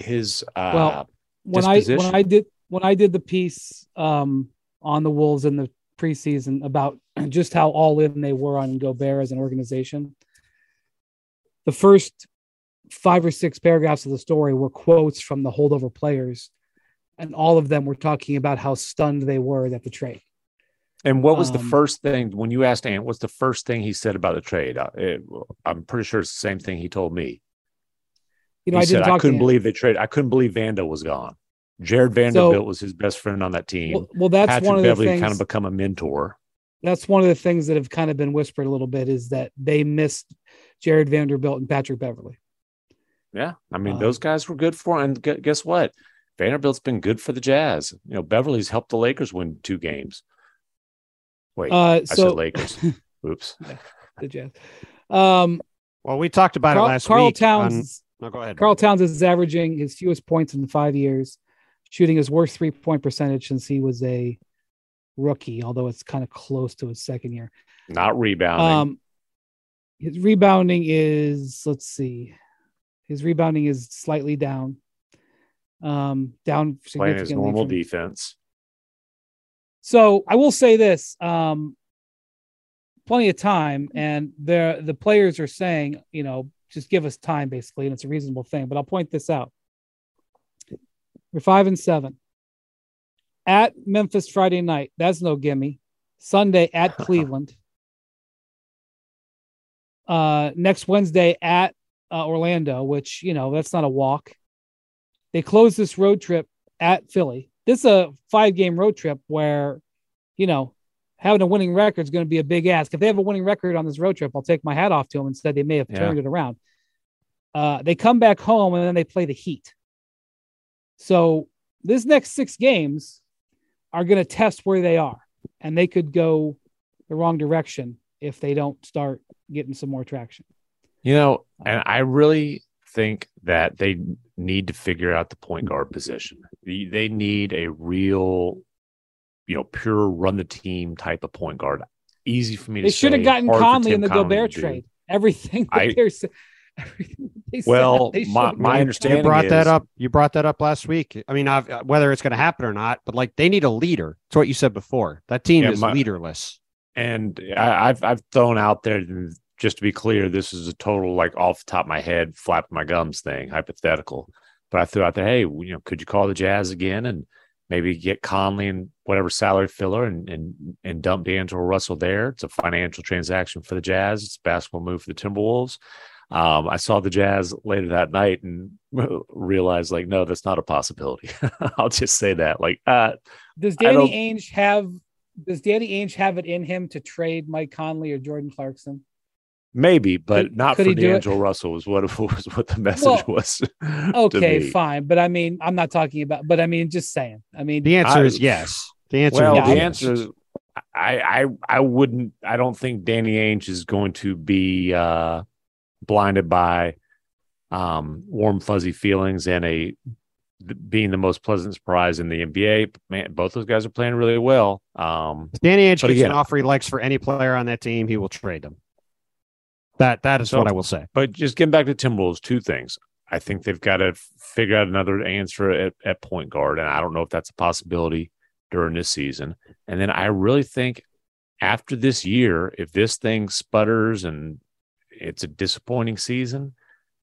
Speaker 3: disposition.
Speaker 1: When I did the piece on the Wolves in the preseason about just how all in they were on Gobert as an organization, the first 5 or 6 paragraphs of the story were quotes from the holdover players, and all of them were talking about how stunned they were at the trade.
Speaker 3: And what was the first thing when you asked Ant? What's the first thing he said about the trade? I'm pretty sure it's the same thing he told me. I couldn't believe they traded. I couldn't believe Vando was gone. Jared Vanderbilt was his best friend on that team.
Speaker 1: Well, that's
Speaker 3: Patrick
Speaker 1: one of
Speaker 3: Beverley
Speaker 1: the things.
Speaker 3: Kind of become a mentor.
Speaker 1: That's one of the things that have kind of been whispered a little bit is that they missed Jared Vanderbilt and Patrick Beverley.
Speaker 3: Yeah, I mean those guys were good for, and guess what? Vanderbilt's been good for the Jazz. Beverly's helped the Lakers win 2 games. Wait, I said Lakers. Oops.
Speaker 1: Yeah, the Jazz.
Speaker 2: Well, we talked about it last week.
Speaker 1: No, go ahead. Karl Towns is averaging his fewest points in 5 years, shooting his worst 3-point percentage since he was a rookie, although it's kind of close to his second year.
Speaker 3: Not rebounding.
Speaker 1: His rebounding is, let's see. His rebounding is slightly down. Down significantly.
Speaker 3: Playing his normal defense.
Speaker 1: So I will say this. plenty of time, and the players are saying, just give us time, basically, and it's a reasonable thing. But I'll point this out. We're 5-7. At Memphis Friday night, that's no gimme. Sunday at Cleveland. Next Wednesday at Orlando, which, that's not a walk. They close this road trip at Philly. This is a 5-game road trip where, having a winning record is going to be a big ask. If they have a winning record on this road trip, I'll take my hat off to them. Instead, they may have turned it around. They come back home and then they play the Heat. So this next 6 games are going to test where they are, and they could go the wrong direction if they don't start getting some more traction.
Speaker 3: And I really think that they need to figure out the point guard position. They need a real, pure run the team type of point guard. Easy for me to say.
Speaker 1: They should have gotten Conley in the Gobert trade. Everything they said.
Speaker 3: My understanding
Speaker 2: you brought that up last week. I mean, whether it's going to happen or not, but they need a leader. It's what you said before. That team is leaderless.
Speaker 3: And I've thrown out there, just to be clear, this is a total off the top of my head, flapping my gums thing, hypothetical. But I threw out there, hey, could you call the Jazz again and maybe get Conley and whatever salary filler and dump D'Angelo Russell there? It's a financial transaction for the Jazz. It's a basketball move for the Timberwolves. I saw the Jazz later that night and realized, no, that's not a possibility. I'll just say that.
Speaker 1: Does Danny Ainge have it in him to trade Mike Conley or Jordan Clarkson?
Speaker 3: Maybe, but not for D'Angelo Russell was what the message was.
Speaker 1: Okay, fine. But I mean, I'm not talking about, but I mean, just saying. I mean,
Speaker 2: the answer is yes. The answer is
Speaker 3: I don't think Danny Ainge is going to be blinded by warm, fuzzy feelings and being the most pleasant surprise in the NBA. Man, both those guys are playing really well.
Speaker 2: Danny Ainge gets an offer he likes for any player on that team, he will trade them. That is what I will say.
Speaker 3: But just getting back to Timberwolves, 2 things. I think they've got to figure out another answer at point guard, and I don't know if that's a possibility during this season. And then I really think after this year, if this thing sputters and it's a disappointing season,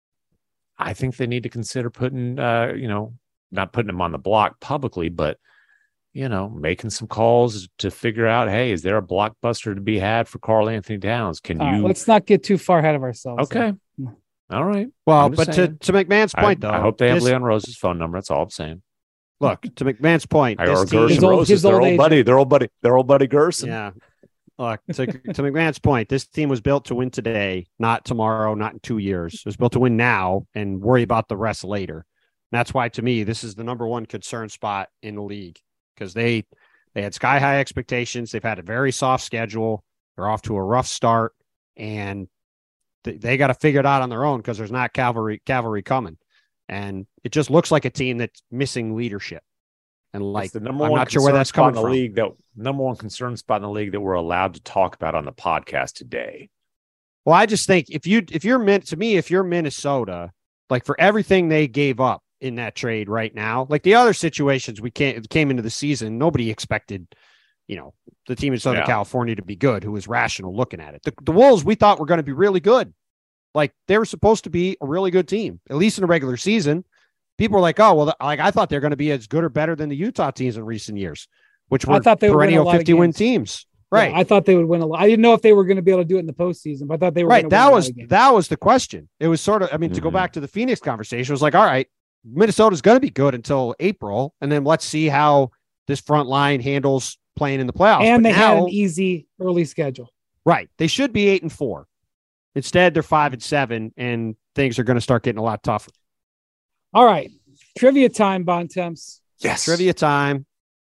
Speaker 3: I think they need to consider putting, not putting them on the block publicly, but making some calls to figure out, hey, is there a blockbuster to be had for Karl Anthony Towns?
Speaker 1: Let's not get too far ahead of ourselves.
Speaker 3: Okay. All right.
Speaker 2: Well, but to McMahon's point, though,
Speaker 3: I hope they have Leon Rose's phone number. That's all I'm saying.
Speaker 2: Look, to McMahon's point,
Speaker 3: or Gerson Roses, they're old buddy. They're old buddy Gerson.
Speaker 2: Yeah. Look, to McMahon's point, this team was built to win today, not tomorrow, not in 2 years. It was built to win now and worry about the rest later. And that's why, to me, this is the number one concern spot in the league. Because they had sky high expectations. They've had a very soft schedule. They're off to a rough start, and they got to figure it out on their own because there's not cavalry coming. And it just looks like a team that's missing leadership. And I'm not sure where that's coming from.
Speaker 3: Number one concern spot in the league that we're allowed to talk about on the podcast today.
Speaker 2: Well, I just think if you're Minnesota, for everything they gave up in that trade right now, the other situations came into the season, nobody expected, the team in Southern California to be good, who was rational looking at it. The Wolves, we thought were going to be really good. They were supposed to be a really good team, at least in the regular season. People were I thought they're going to be as good or better than the Utah teams in recent years, which were perennial 50-win teams. Right.
Speaker 1: Yeah, I thought they would win a lot. I didn't know if they were going to be able to do it in the postseason, but I thought they were
Speaker 2: right. That was the question. It was sort of, to go back to the Phoenix conversation, it was all right, Minnesota's going to be good until April, and then let's see how this front line handles playing in the playoffs.
Speaker 1: And they had an easy early schedule.
Speaker 2: Right. They should be 8-4. Instead, they're 5-7, and things are going to start getting a lot tougher.
Speaker 1: All right. Trivia time, Bontemps.
Speaker 2: Yes. Trivia time.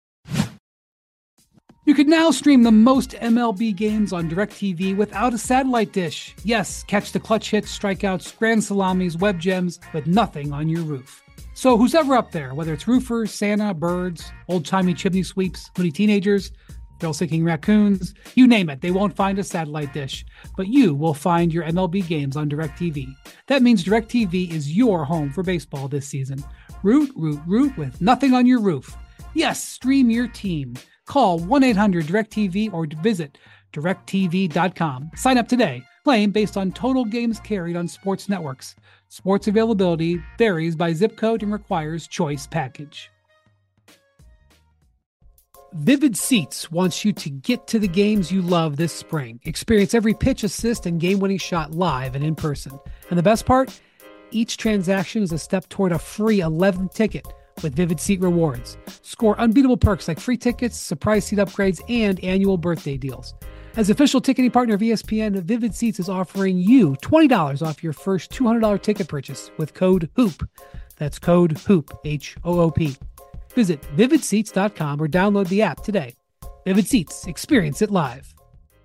Speaker 1: You can now stream the most MLB games on DirecTV without a satellite dish. Yes, catch the clutch hits, strikeouts, grand salamis, web gems with nothing on your roof. So who's ever up there, whether it's roofers, Santa, birds, old-timey chimney sweeps, moody teenagers, thrill-seeking raccoons, you name it, they won't find a satellite dish. But you will find your MLB games on DirecTV. That means DirecTV is your home for baseball this season. Root with nothing on your roof. Yes, stream your team. Call 1-800-DirecTV or visit DirecTV.com. Sign up today. Claim based on total games carried on sports networks. Sports availability varies by zip code and requires choice package. Vivid Seats wants you to get to the games you love this spring. Experience every pitch, assist, and game-winning shot live and in person. And the best part? Each transaction is a step toward a free 11th ticket with Vivid Seat rewards. Score unbeatable perks like free tickets, surprise seat upgrades, and annual birthday deals. As official ticketing partner of ESPN, Vivid Seats is offering you $20 off your first $200 ticket purchase with code HOOP. That's code HOOP, H-O-O-P. Visit vividseats.com or download the app today. Vivid Seats, experience it live.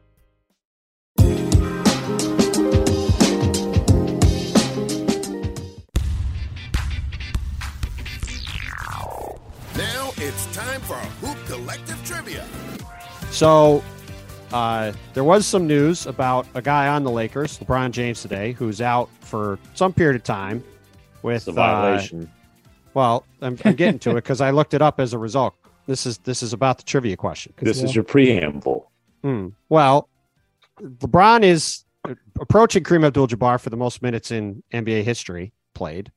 Speaker 4: Now it's time for Hoop Collective Trivia.
Speaker 2: So there was some news about a guy on the Lakers, LeBron James, today, who's out for some period of time with
Speaker 3: a violation.
Speaker 2: Well, I'm getting to it because I looked it up as a result. This is about the trivia question.
Speaker 3: This is your preamble.
Speaker 2: Well, LeBron is approaching Kareem Abdul-Jabbar for the most minutes in NBA history played.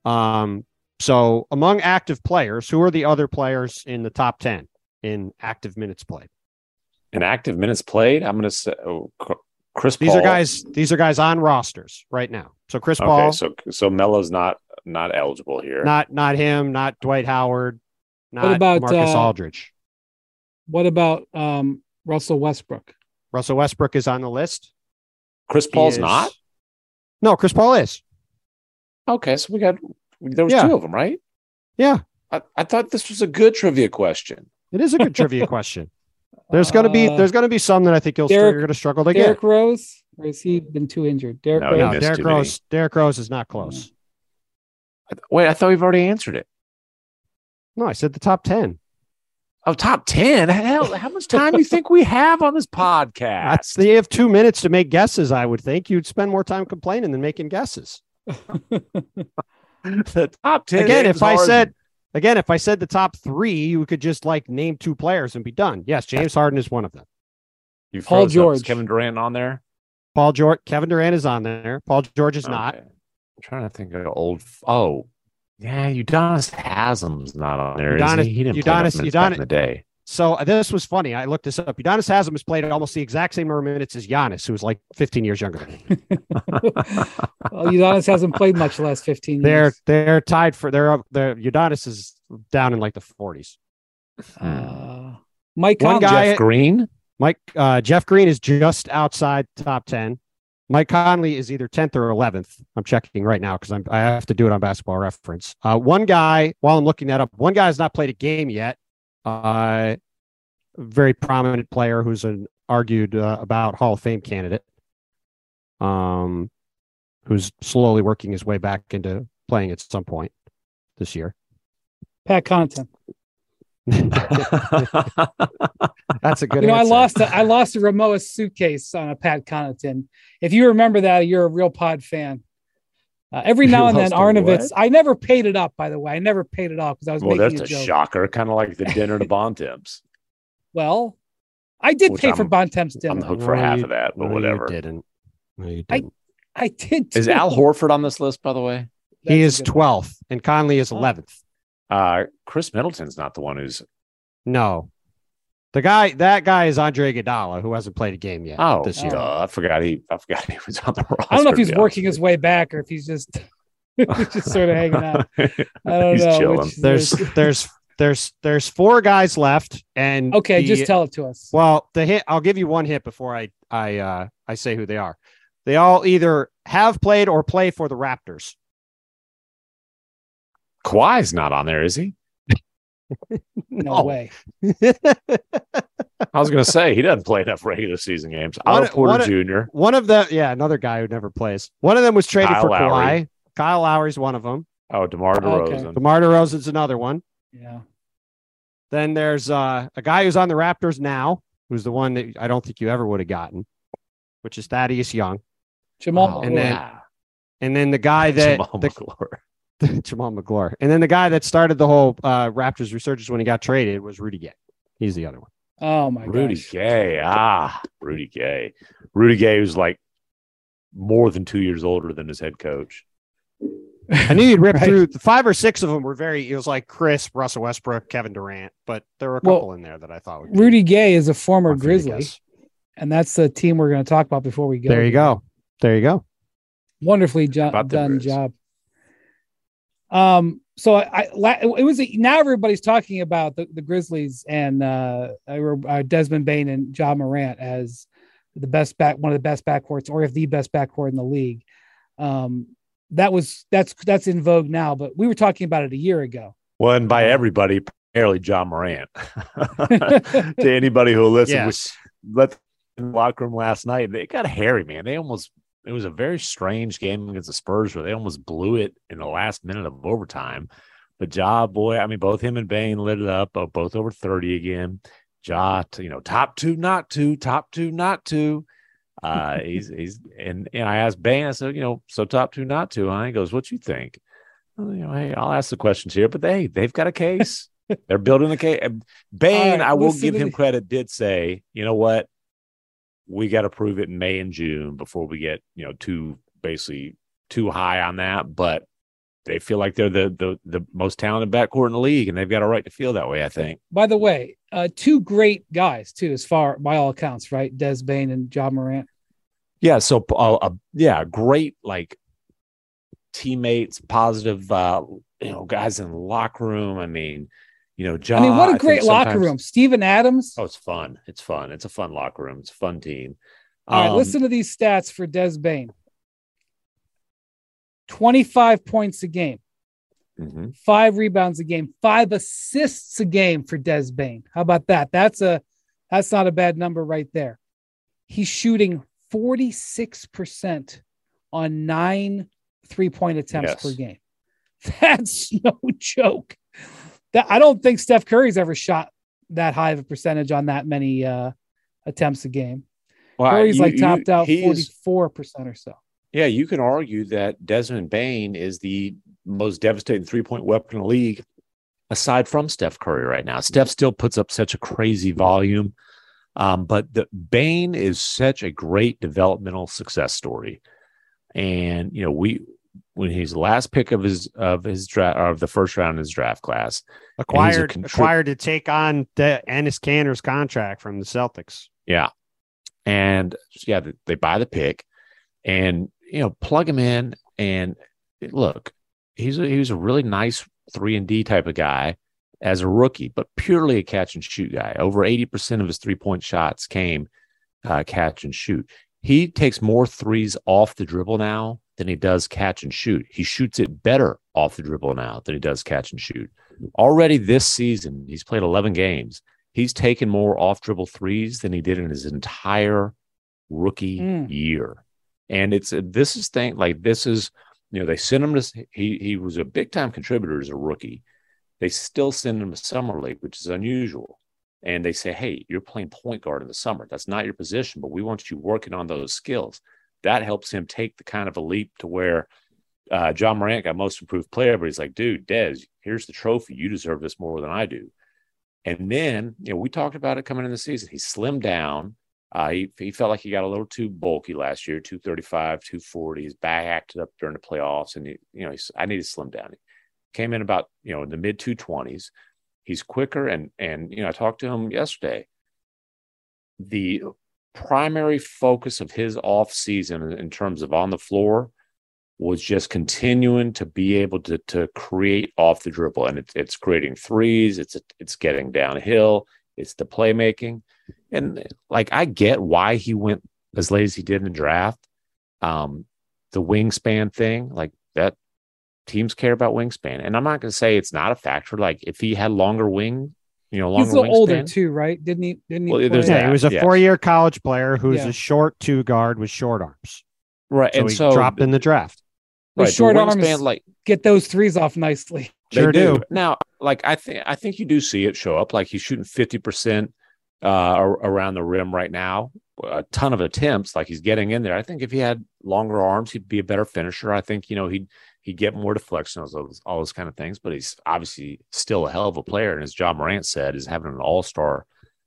Speaker 2: So among active players, who are the other players in the top 10 in active minutes played?
Speaker 3: In active minutes played, I'm going to say Chris Paul.
Speaker 2: These are guys on rosters right now. So Chris Paul.
Speaker 3: So Melo's not eligible here.
Speaker 2: Not him, not Dwight Howard, not
Speaker 1: what about,
Speaker 2: Marcus Aldridge.
Speaker 1: What about Russell Westbrook?
Speaker 2: Russell Westbrook is on the list.
Speaker 3: Chris Paul's not?
Speaker 2: No, Chris Paul is.
Speaker 3: Okay, so there was two of them, right?
Speaker 2: Yeah.
Speaker 3: I thought this was a good trivia question.
Speaker 2: It is a good trivia question. There's gonna be some that I think you're gonna struggle to get.
Speaker 1: Derrick Rose, or has he been too injured?
Speaker 2: Derrick Rose is not close.
Speaker 3: Wait, I thought we've already answered it.
Speaker 2: No, I said the top 10.
Speaker 3: Oh, top 10? Hell, how much time do you think we have on this podcast?
Speaker 2: You have 2 minutes to make guesses, I would think. You'd spend more time complaining than making guesses.
Speaker 3: The top 10.
Speaker 2: Again, if I said the top 3, you could just name 2 players and be done. Yes, James Harden is one of them.
Speaker 1: Paul George.
Speaker 3: Kevin Durant on there?
Speaker 2: Paul George. Kevin Durant is on there. Paul George is not.
Speaker 3: I'm trying to think of old. Oh, yeah, Udonis Haslam's not on there. He didn't play enough minutes back in the day.
Speaker 2: So this was funny. I looked this up. Udonis Haslam has played almost the exact same number of minutes as Giannis, who was 15 years younger than him.
Speaker 1: Well, Udonis hasn't played much the last 15 years.
Speaker 2: They're tied for. Udonis is down in the 40s.
Speaker 1: Mike Conley.
Speaker 3: Jeff Green.
Speaker 2: Jeff Green is just outside top 10. Mike Conley is either 10th or 11th. I'm checking right now because I have to do it on Basketball Reference. One guy, while I'm looking that up, one guy has not played a game yet. Very prominent player who's an argued about Hall of Fame candidate, who's slowly working his way back into playing at some point this year.
Speaker 1: Pat Connaughton.
Speaker 2: That's a good answer.
Speaker 1: I lost a Ramoa suitcase on a Pat Connaughton. If you remember that, you're a real pod fan. Every now and then, Arnovitz. I never paid it up, by the way. I never paid it off because I was making a joke.
Speaker 3: That's a shocker, kind of like the dinner to Bontemps.
Speaker 1: Well, I did pay for Bontemps dinner.
Speaker 3: I'm the hook for half of that, but whatever.
Speaker 2: You didn't. No, you didn't.
Speaker 1: I did. Too.
Speaker 3: Is Al Horford on this list, by the way?
Speaker 2: He is 12th, and Conley is 11th.
Speaker 3: Chris Middleton's not the one who's.
Speaker 2: No. That guy is Andre Iguodala, who hasn't played a game yet this year.
Speaker 3: I forgot he was on the roster.
Speaker 1: I don't know if he's working his way back or if he's just sort of hanging out. I don't know.
Speaker 2: Chilling. There's 4 guys left, and
Speaker 1: just tell it to us.
Speaker 2: Well, the hint, I'll give you one hint before I say who they are. They all either have played or play for the Raptors.
Speaker 3: Kawhi's not on there, is he?
Speaker 1: No way.
Speaker 3: I was going to say he doesn't play enough regular season games. Otto Porter Jr.
Speaker 2: One of them, another guy who never plays. One of them was traded for Kawhi. Kyle Lowry's one of them.
Speaker 3: Oh, DeMar DeRozan.
Speaker 2: Okay. DeMar DeRozan's another one.
Speaker 1: Yeah.
Speaker 2: Then there's a guy who's on the Raptors now, who's the one that I don't think you ever would have gotten, which is Thaddeus Young.
Speaker 1: Jamal.
Speaker 2: And then the guy that Jamal McGlure. And then the guy that started the whole Raptors resurgence when he got traded was Rudy Gay. He's the other one.
Speaker 1: Oh my
Speaker 3: Rudy
Speaker 1: gosh.
Speaker 3: Gay. Rudy Gay. Rudy Gay was like more than 2 years older than his head coach.
Speaker 2: I knew you'd rip
Speaker 1: Right.
Speaker 2: through. The 5 or 6 of them were it was like Chris, Russell Westbrook, Kevin Durant, but there were a couple in there that I thought would be
Speaker 1: Rudy Gay is a former
Speaker 2: fun for you to
Speaker 1: Grizzly,
Speaker 2: guess.
Speaker 1: and that's the team we're going to talk about before we go.
Speaker 2: There you go. There you go.
Speaker 1: Wonderfully
Speaker 3: About the
Speaker 1: done
Speaker 3: Grizz.
Speaker 1: job. So it was now everybody's talking about the Grizzlies and Desmond Bain and Ja Morant as one of the best backcourts, or if the best backcourt in the league. That's in vogue now, but we were talking about it a year ago.
Speaker 3: Well, and by everybody, primarily John Morant. To anybody who listened,
Speaker 2: Yes.
Speaker 3: let in the locker room last night, they got hairy, man. It was a very strange game against the Spurs where they almost blew it in the last minute of overtime. But Ja, boy, I mean, both him and Bain lit it up, both over 30 again. Ja, top two, not two, top two, not two. He's and I asked Bain, I said, so top two, not two, huh? He goes, what you think? Well, hey, I'll ask the questions here, but they've got a case. They're building a case. Bain,
Speaker 1: right,
Speaker 3: I will
Speaker 1: listen
Speaker 3: give
Speaker 1: to
Speaker 3: him
Speaker 1: the-
Speaker 3: credit, did say, you know what? We got to prove it in May and June before we get, too high on that. But they feel like they're the most talented backcourt in the league, and they've got a right to feel that way, I think.
Speaker 1: By the way, two great guys too, as far by all accounts, right? Des Bain and Ja Morant.
Speaker 3: Yeah. So, great, like teammates, positive, guys in the locker room. I mean, Ja.
Speaker 1: What a
Speaker 3: I
Speaker 1: great
Speaker 3: think
Speaker 1: locker
Speaker 3: sometimes-
Speaker 1: room. Steven Adams.
Speaker 3: Oh, it's fun. It's fun. It's a fun locker room. It's a fun team.
Speaker 1: All right, listen to these stats for Des Bain. 25 points a game,
Speaker 3: Mhm.
Speaker 1: 5 rebounds a game, 5 assists a game for Des Bain. How about that? That's not a bad number right there. He's shooting 46% on 9 3-point attempts
Speaker 3: Yes.
Speaker 1: per game. That's no joke. I don't think Steph Curry's ever shot that high of a percentage on that many attempts a game.
Speaker 3: Well,
Speaker 1: Curry's topped out
Speaker 3: he's-
Speaker 1: 44% or so.
Speaker 3: Yeah, you can argue that Desmond Bain is the most devastating three-point weapon in the league, aside from Steph Curry right now. Steph still puts up such a crazy volume, but Bain is such a great developmental success story. And when he's the last pick of his draft, or of the first round in his draft class,
Speaker 2: Acquired to take on Enes Kanter's contract from the Celtics.
Speaker 3: yeah, and they buy the pick, and plug him in, and look, he was a really nice 3-and-D type of guy as a rookie, but purely a catch and shoot guy. Over 80% of his 3-point shots came catch and shoot. He takes more threes off the dribble now than he does catch and shoot. He shoots it better off the dribble now than he does catch and shoot. Already this season, he's played 11 games. He's taken more off dribble threes than he did in his entire rookie year. And they sent him to, he was a big time contributor as a rookie. They still send him to summer league, which is unusual. And they say, hey, you're playing point guard in the summer. That's not your position, but we want you working on those skills. That helps him take the kind of a leap to where Ja Morant got most improved player, but he's like, dude, Des, here's the trophy. You deserve this more than I do. And then, we talked about it coming in the season. He slimmed down. He felt like he got a little too bulky last year, 235, 240. His back acted up during the playoffs, and I need to slim down. He came in about in the mid 220s. He's quicker, and I talked to him yesterday. The primary focus of his off season in terms of on the floor was just continuing to be able to create off the dribble, and it's creating threes. It's getting downhill. It's the playmaking. And I get why he went as late as he did in the draft. The wingspan thing, that teams care about wingspan. And I'm not going to say it's not a factor. If he had longer wing, longer
Speaker 1: He's a little
Speaker 3: wingspan,
Speaker 1: older too, right? Didn't he?
Speaker 3: Well,
Speaker 1: play?
Speaker 3: there's
Speaker 2: Yeah,
Speaker 3: that,
Speaker 2: he was a
Speaker 3: yes.
Speaker 2: 4-year college player who's
Speaker 1: Yeah.
Speaker 2: a short 2 guard with short arms.
Speaker 3: right?
Speaker 2: So
Speaker 3: And
Speaker 2: he
Speaker 3: so
Speaker 2: dropped in the draft.
Speaker 1: Those
Speaker 3: right,
Speaker 1: short
Speaker 3: the
Speaker 1: arms
Speaker 3: wingspan,
Speaker 1: get those threes off nicely.
Speaker 3: They
Speaker 2: Sure do.
Speaker 3: Now, I think you do see it show up. He's shooting 50% around the rim right now. A ton of attempts. He's getting in there. I think if he had longer arms, he'd be a better finisher. I think he'd get more deflection, all those kind of things. But he's obviously still a hell of a player. And as John Morant said, is having an all-star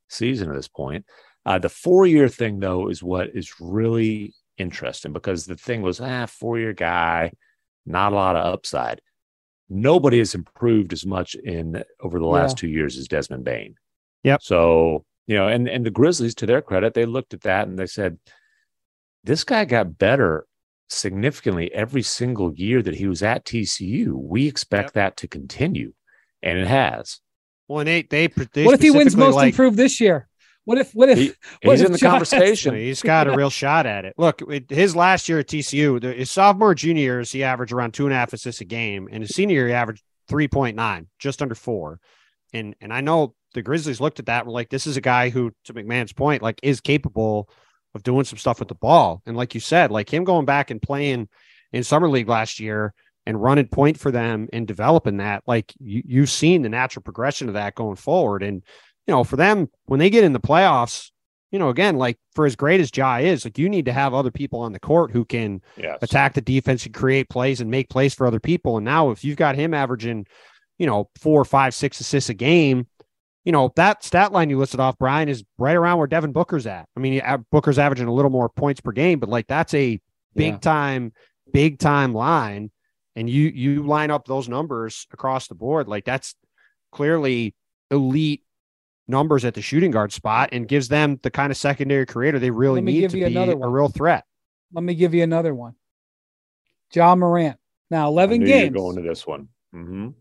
Speaker 3: season at this point. The 4-year thing, though, is what is really interesting, because the thing was, 4-year guy, not a lot of upside. Nobody has improved as much over the last 2 years as Desmond Bane.
Speaker 2: Yep.
Speaker 3: So, and the Grizzlies, to their credit, they looked at that and they said, this guy got better significantly every single year that he was at TCU. We expect that to continue, and it has.
Speaker 2: Well, and they
Speaker 1: what if he wins most improved this year? What if
Speaker 3: he's in the conversation?
Speaker 2: He's got a real shot at it. Look, his last year at TCU, his sophomore, junior years, he averaged around 2.5 assists a game, and his senior year, he averaged 3.9, just under 4. And I know the Grizzlies looked at that and were like, this is a guy who, to McMahon's point, like, is capable of doing some stuff with the ball. And like you said, like him going back and playing in summer league last year and running point for them and developing that, like you've seen the natural progression of that going forward. And, for them, when they get in the playoffs, again, like for as great as Ja is, like you need to have other people on the court who can attack the defense and create plays and make plays for other people. And now if you've got him averaging, 4, 5, 6 assists a game, that stat line you listed off, Brian, is right around where Devin Booker's at. I mean, Booker's averaging a little more points per game, but like that's a big time line. And you line up those numbers across the board. Like that's clearly elite numbers at the shooting guard spot and gives them the kind of secondary creator they really need to be a real threat.
Speaker 1: Let me give you another one. Ja Morant. Now 11 games.
Speaker 3: You're going to this one. Mm-hmm.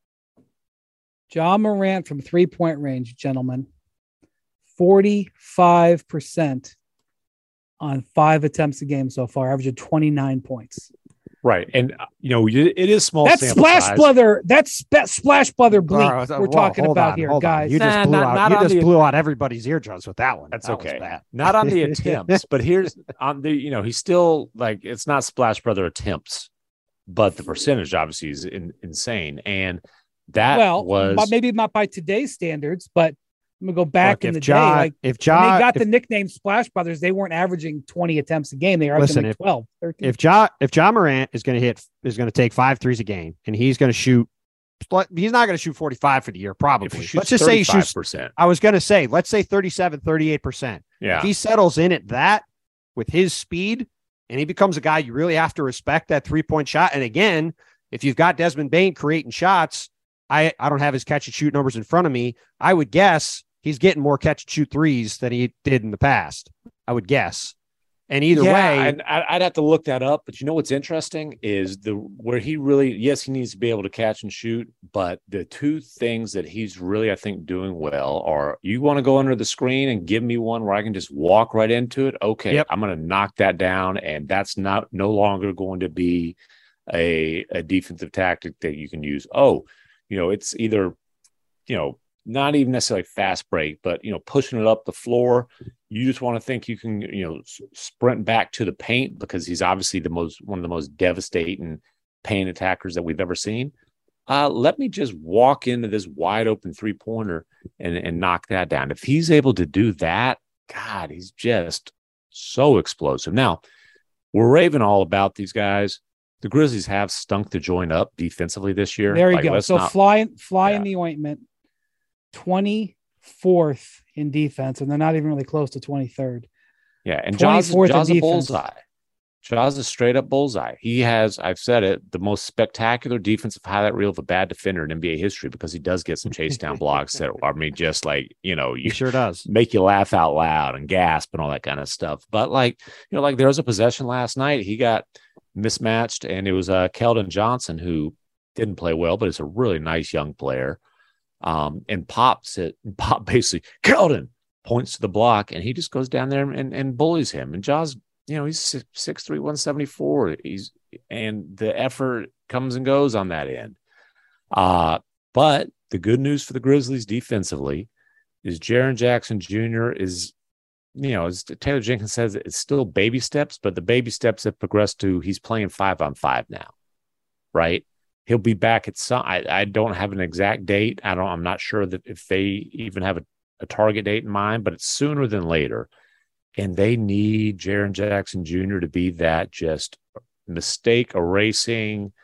Speaker 1: Ja Morant from 3-point range, gentlemen, 45% on 5 attempts a game so far, averaging 29 points.
Speaker 3: Right. And, it is small.
Speaker 1: That's splash size. Brother. That's splash brother bleep we're talking about here, guys.
Speaker 2: You just blew out everybody's eardrums with that one.
Speaker 3: That's okay. Not on the attempts, but here's on the, he's still like, it's not splash brother attempts, but the percentage obviously is insane. And that was
Speaker 1: maybe not by today's standards, but I'm gonna go back in the day. Like
Speaker 2: when they
Speaker 1: got the nickname Splash Brothers, they weren't averaging 20 attempts a game. They are averaging 12, 13.
Speaker 2: If Ja Morant is going to take 5 threes a game, and he's going to shoot, he's not going to shoot 45 for the year, probably. Let's just say he shoots. I was going to say, let's say 37, 38%.
Speaker 3: Yeah.
Speaker 2: If he settles in at that with his speed, and he becomes a guy you really have to respect that 3-point shot. And again, if you've got Desmond Bane creating shots, I don't have his catch and shoot numbers in front of me. I would guess he's getting more catch and shoot threes than he did in the past. I would guess. And either way,
Speaker 3: I'd have to look that up. But what's interesting is where he really, yes, he needs to be able to catch and shoot. But the two things that he's really, I think, doing well are, you want to go under the screen and give me one where I can just walk right into it. Okay, yep. I'm going to knock that down, and that's no longer going to be a defensive tactic that you can use. It's either, not even necessarily fast break, but, pushing it up the floor. You just want to think you can, sprint back to the paint, because he's obviously one of the most devastating paint attackers that we've ever seen. Let me just walk into this wide open 3-pointer and knock that down. If he's able to do that, God, he's just so explosive. Now, we're raving all about these guys. The Grizzlies have stunk the joint up defensively this year.
Speaker 1: There you go. So fly in the ointment, 24th in defense, and they're not even really close to 23rd.
Speaker 3: Yeah, and Ja's a bullseye. Ja's a straight up bullseye. He has, I've said it, the most spectacular defensive highlight reel of a bad defender in NBA history, because he does get some chase down blocks that just like, he
Speaker 2: sure does
Speaker 3: make you laugh out loud and gasp and all that kind of stuff. But there was a possession last night. He got mismatched, and it was Keldon Johnson, who didn't play well, but is a really nice young player. And Pop basically, Keldon points to the block, and he just goes down there and bullies him. And Ja's, he's 6'3", 174. And the effort comes and goes on that end. But the good news for the Grizzlies defensively is Jaren Jackson Jr. is, as Taylor Jenkins says, it's still baby steps, but the baby steps have progressed to he's playing 5-on-5 now, right? He'll be back at some. I don't have an exact date. I'm not sure that if they even have a target date in mind, but it's sooner than later. And they need Jaren Jackson Jr. to be that just mistake erasing,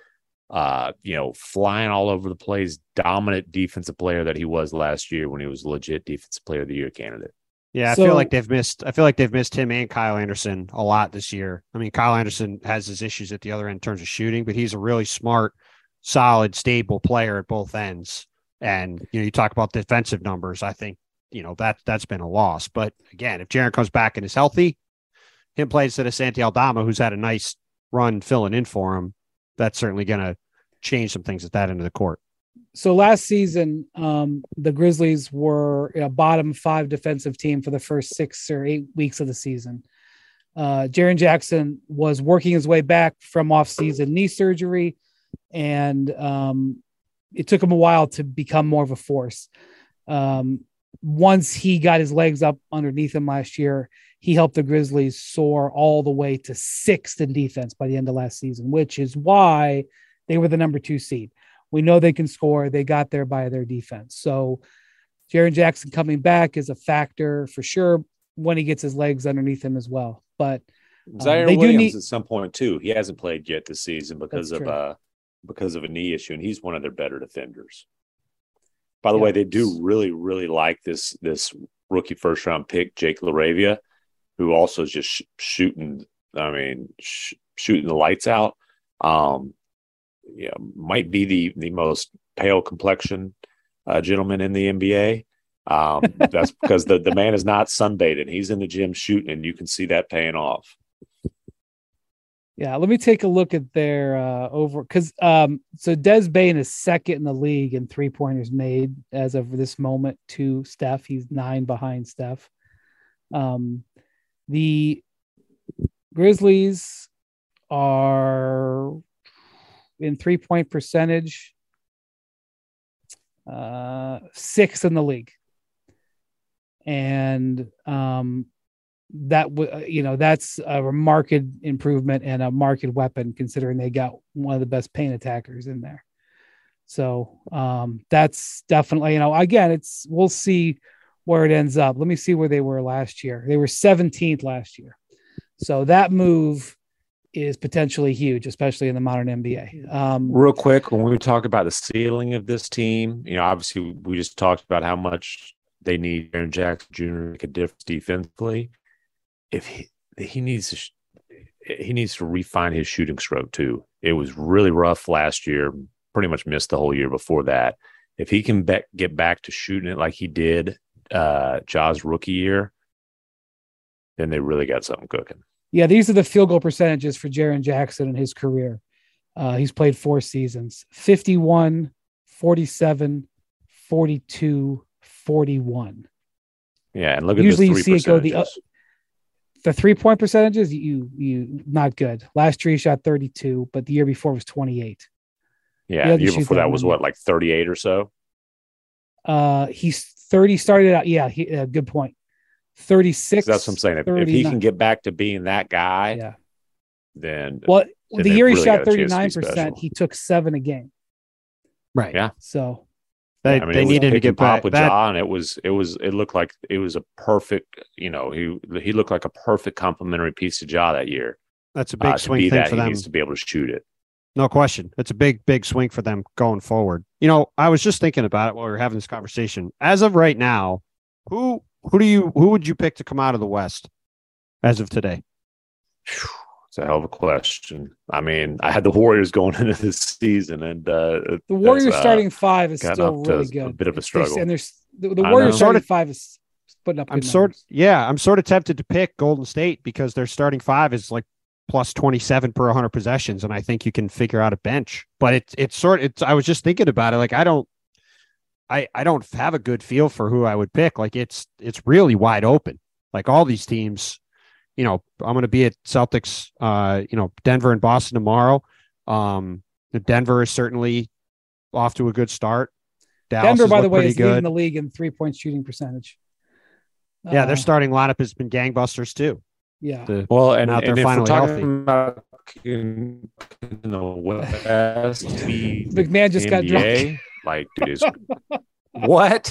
Speaker 3: flying all over the place, dominant defensive player that he was last year when he was a legit defensive player of the year candidate.
Speaker 2: Yeah, I feel like they've missed him and Kyle Anderson a lot this year. I mean, Kyle Anderson has his issues at the other end in terms of shooting, but he's a really smart, solid, stable player at both ends. And you talk about defensive numbers. I think that's been a loss. But again, if Jaren comes back and is healthy, him playing instead of Santi Aldama, who's had a nice run filling in for him, that's certainly going to change some things at that end of the court.
Speaker 1: So last season, the Grizzlies were a bottom 5 defensive team for the first 6 or 8 weeks of the season. Jaren Jackson was working his way back from off-season knee surgery, and it took him a while to become more of a force. Once he got his legs up underneath him last year, he helped the Grizzlies soar all the way to 6th in defense by the end of last season, which is why they were the number 2 seed. We know they can score. They got there by their defense. So Jaren Jackson coming back is a factor for sure when he gets his legs underneath him as well. But
Speaker 3: Zaire Williams at some point too. He hasn't played yet this season because of a knee issue, and he's one of their better defenders. By the way, they do really, really like this rookie first round pick, Jake LaRavia, who also is just shooting the lights out. Might be the most pale complexion gentleman in the NBA. That's because the man is not sunbathing. He's in the gym shooting, and you can see that paying off.
Speaker 1: Yeah, let me take a look at their over because so Des Bain is 2nd in the league in 3-pointers made as of this moment to Steph. He's 9 behind Steph. The Grizzlies are in 3-point percentage 6th in the league, and that's a remarked improvement and a marked weapon considering they got one of the best paint attackers in there. So that's definitely, again, we'll see where it ends up. Let me see where they were last year. They were 17th last year. So that move is potentially huge, especially in the modern NBA.
Speaker 3: Real quick, when we talk about the ceiling of this team, obviously we just talked about how much they need Jaren Jackson Jr. to make a difference defensively. If he needs to refine his shooting stroke too. It was really rough last year. Pretty much missed the whole year before that. If he can get back to shooting it like he did Ja's rookie year, then they really got something cooking.
Speaker 1: Yeah, these are the field goal percentages for Jaren Jackson in his career. He's played 4 seasons: 51, 47, 42, 41.
Speaker 3: Yeah, and look at
Speaker 1: usually
Speaker 3: the
Speaker 1: you see it go the 3-point percentages. You not good. Last year he shot 32, but the year before was 28.
Speaker 3: Yeah, the year before that was what, like 38 or so.
Speaker 1: He's 30. Started out. Yeah, good point. 36.
Speaker 3: So that's what I'm saying. If he can get back to being that guy, then
Speaker 1: the year he shot 39%, he took 7 a game.
Speaker 3: Right. Yeah.
Speaker 1: So
Speaker 2: they needed to get back
Speaker 3: with Ja, and it looked like it was a perfect. He looked like a perfect complementary piece to Ja that year.
Speaker 2: That's a big swing thing for them.
Speaker 3: He needs to be able to shoot it.
Speaker 2: No question. It's a big swing for them going forward. I was just thinking about it while we were having this conversation. As of right now, who would you pick to come out of the West as of today?
Speaker 3: It's a hell of a question. I mean, I had the Warriors going into this season, and
Speaker 1: the Warriors starting 5 is still really good.
Speaker 3: A bit of a struggle.
Speaker 1: And there's the Warriors starting 5 is putting up.
Speaker 2: I'm sort of tempted to pick Golden State because their starting 5 is like plus 27 per 100 possessions, and I think you can figure out a bench. But I was just thinking about it. Like I don't have a good feel for who I would pick. Like it's really wide open. Like all these teams, I'm going to be at Celtics, Denver and Boston tomorrow. Denver is certainly off to a good start. Dallas
Speaker 1: Denver, by the way, is
Speaker 2: good.
Speaker 1: leading the league in 3-point shooting percentage.
Speaker 2: Yeah, their starting lineup has been gangbusters too.
Speaker 1: Yeah.
Speaker 3: And
Speaker 2: they're
Speaker 3: if
Speaker 2: finally
Speaker 3: we're talking
Speaker 2: healthy.
Speaker 3: about in the West,
Speaker 1: McMahon just got drunk.
Speaker 3: Like, dude, what?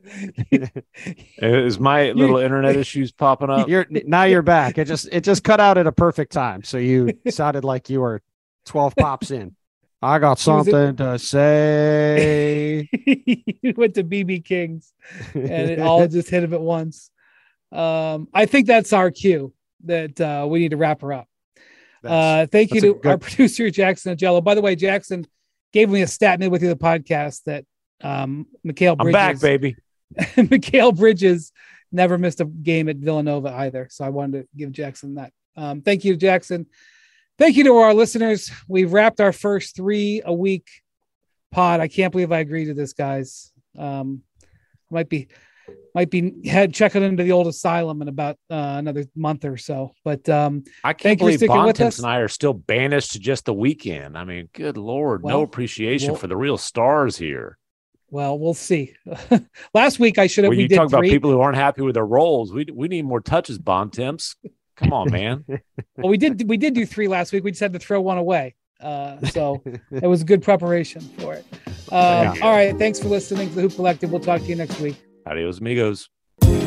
Speaker 3: Is my little internet issues popping up?
Speaker 2: You're back. It just cut out at a perfect time. So you sounded like you were 12 pops in. I got something to say.
Speaker 1: He went to BB King's and it all just hit him at once. I think that's our cue that we need to wrap her up. Thank you to our producer, Jackson Agello. By the way, Jackson gave me a stat midway through the podcast that Mikal Bridges.
Speaker 3: I'm back, baby.
Speaker 1: Mikal Bridges never missed a game at Villanova either. So I wanted to give Jackson that. Thank you, Jackson. Thank you to our listeners. We've wrapped our first 3 a week pod. I can't believe I agreed to this, guys. Might be checking into the old asylum in about another month or so. But
Speaker 3: I can't believe Bontemps and I are still banished to just the weekend. I mean, good Lord, no appreciation for the real stars here.
Speaker 1: Well, we'll see. Last week I should have.
Speaker 3: When you talk about people who aren't happy with their roles, we need more touches, Bontemps. Come on, man.
Speaker 1: Well, we did do 3 last week. We just had to throw one away. So it was good preparation for it. All right. Thanks for listening to the Hoop Collective. We'll talk to you next week.
Speaker 3: Adios, amigos.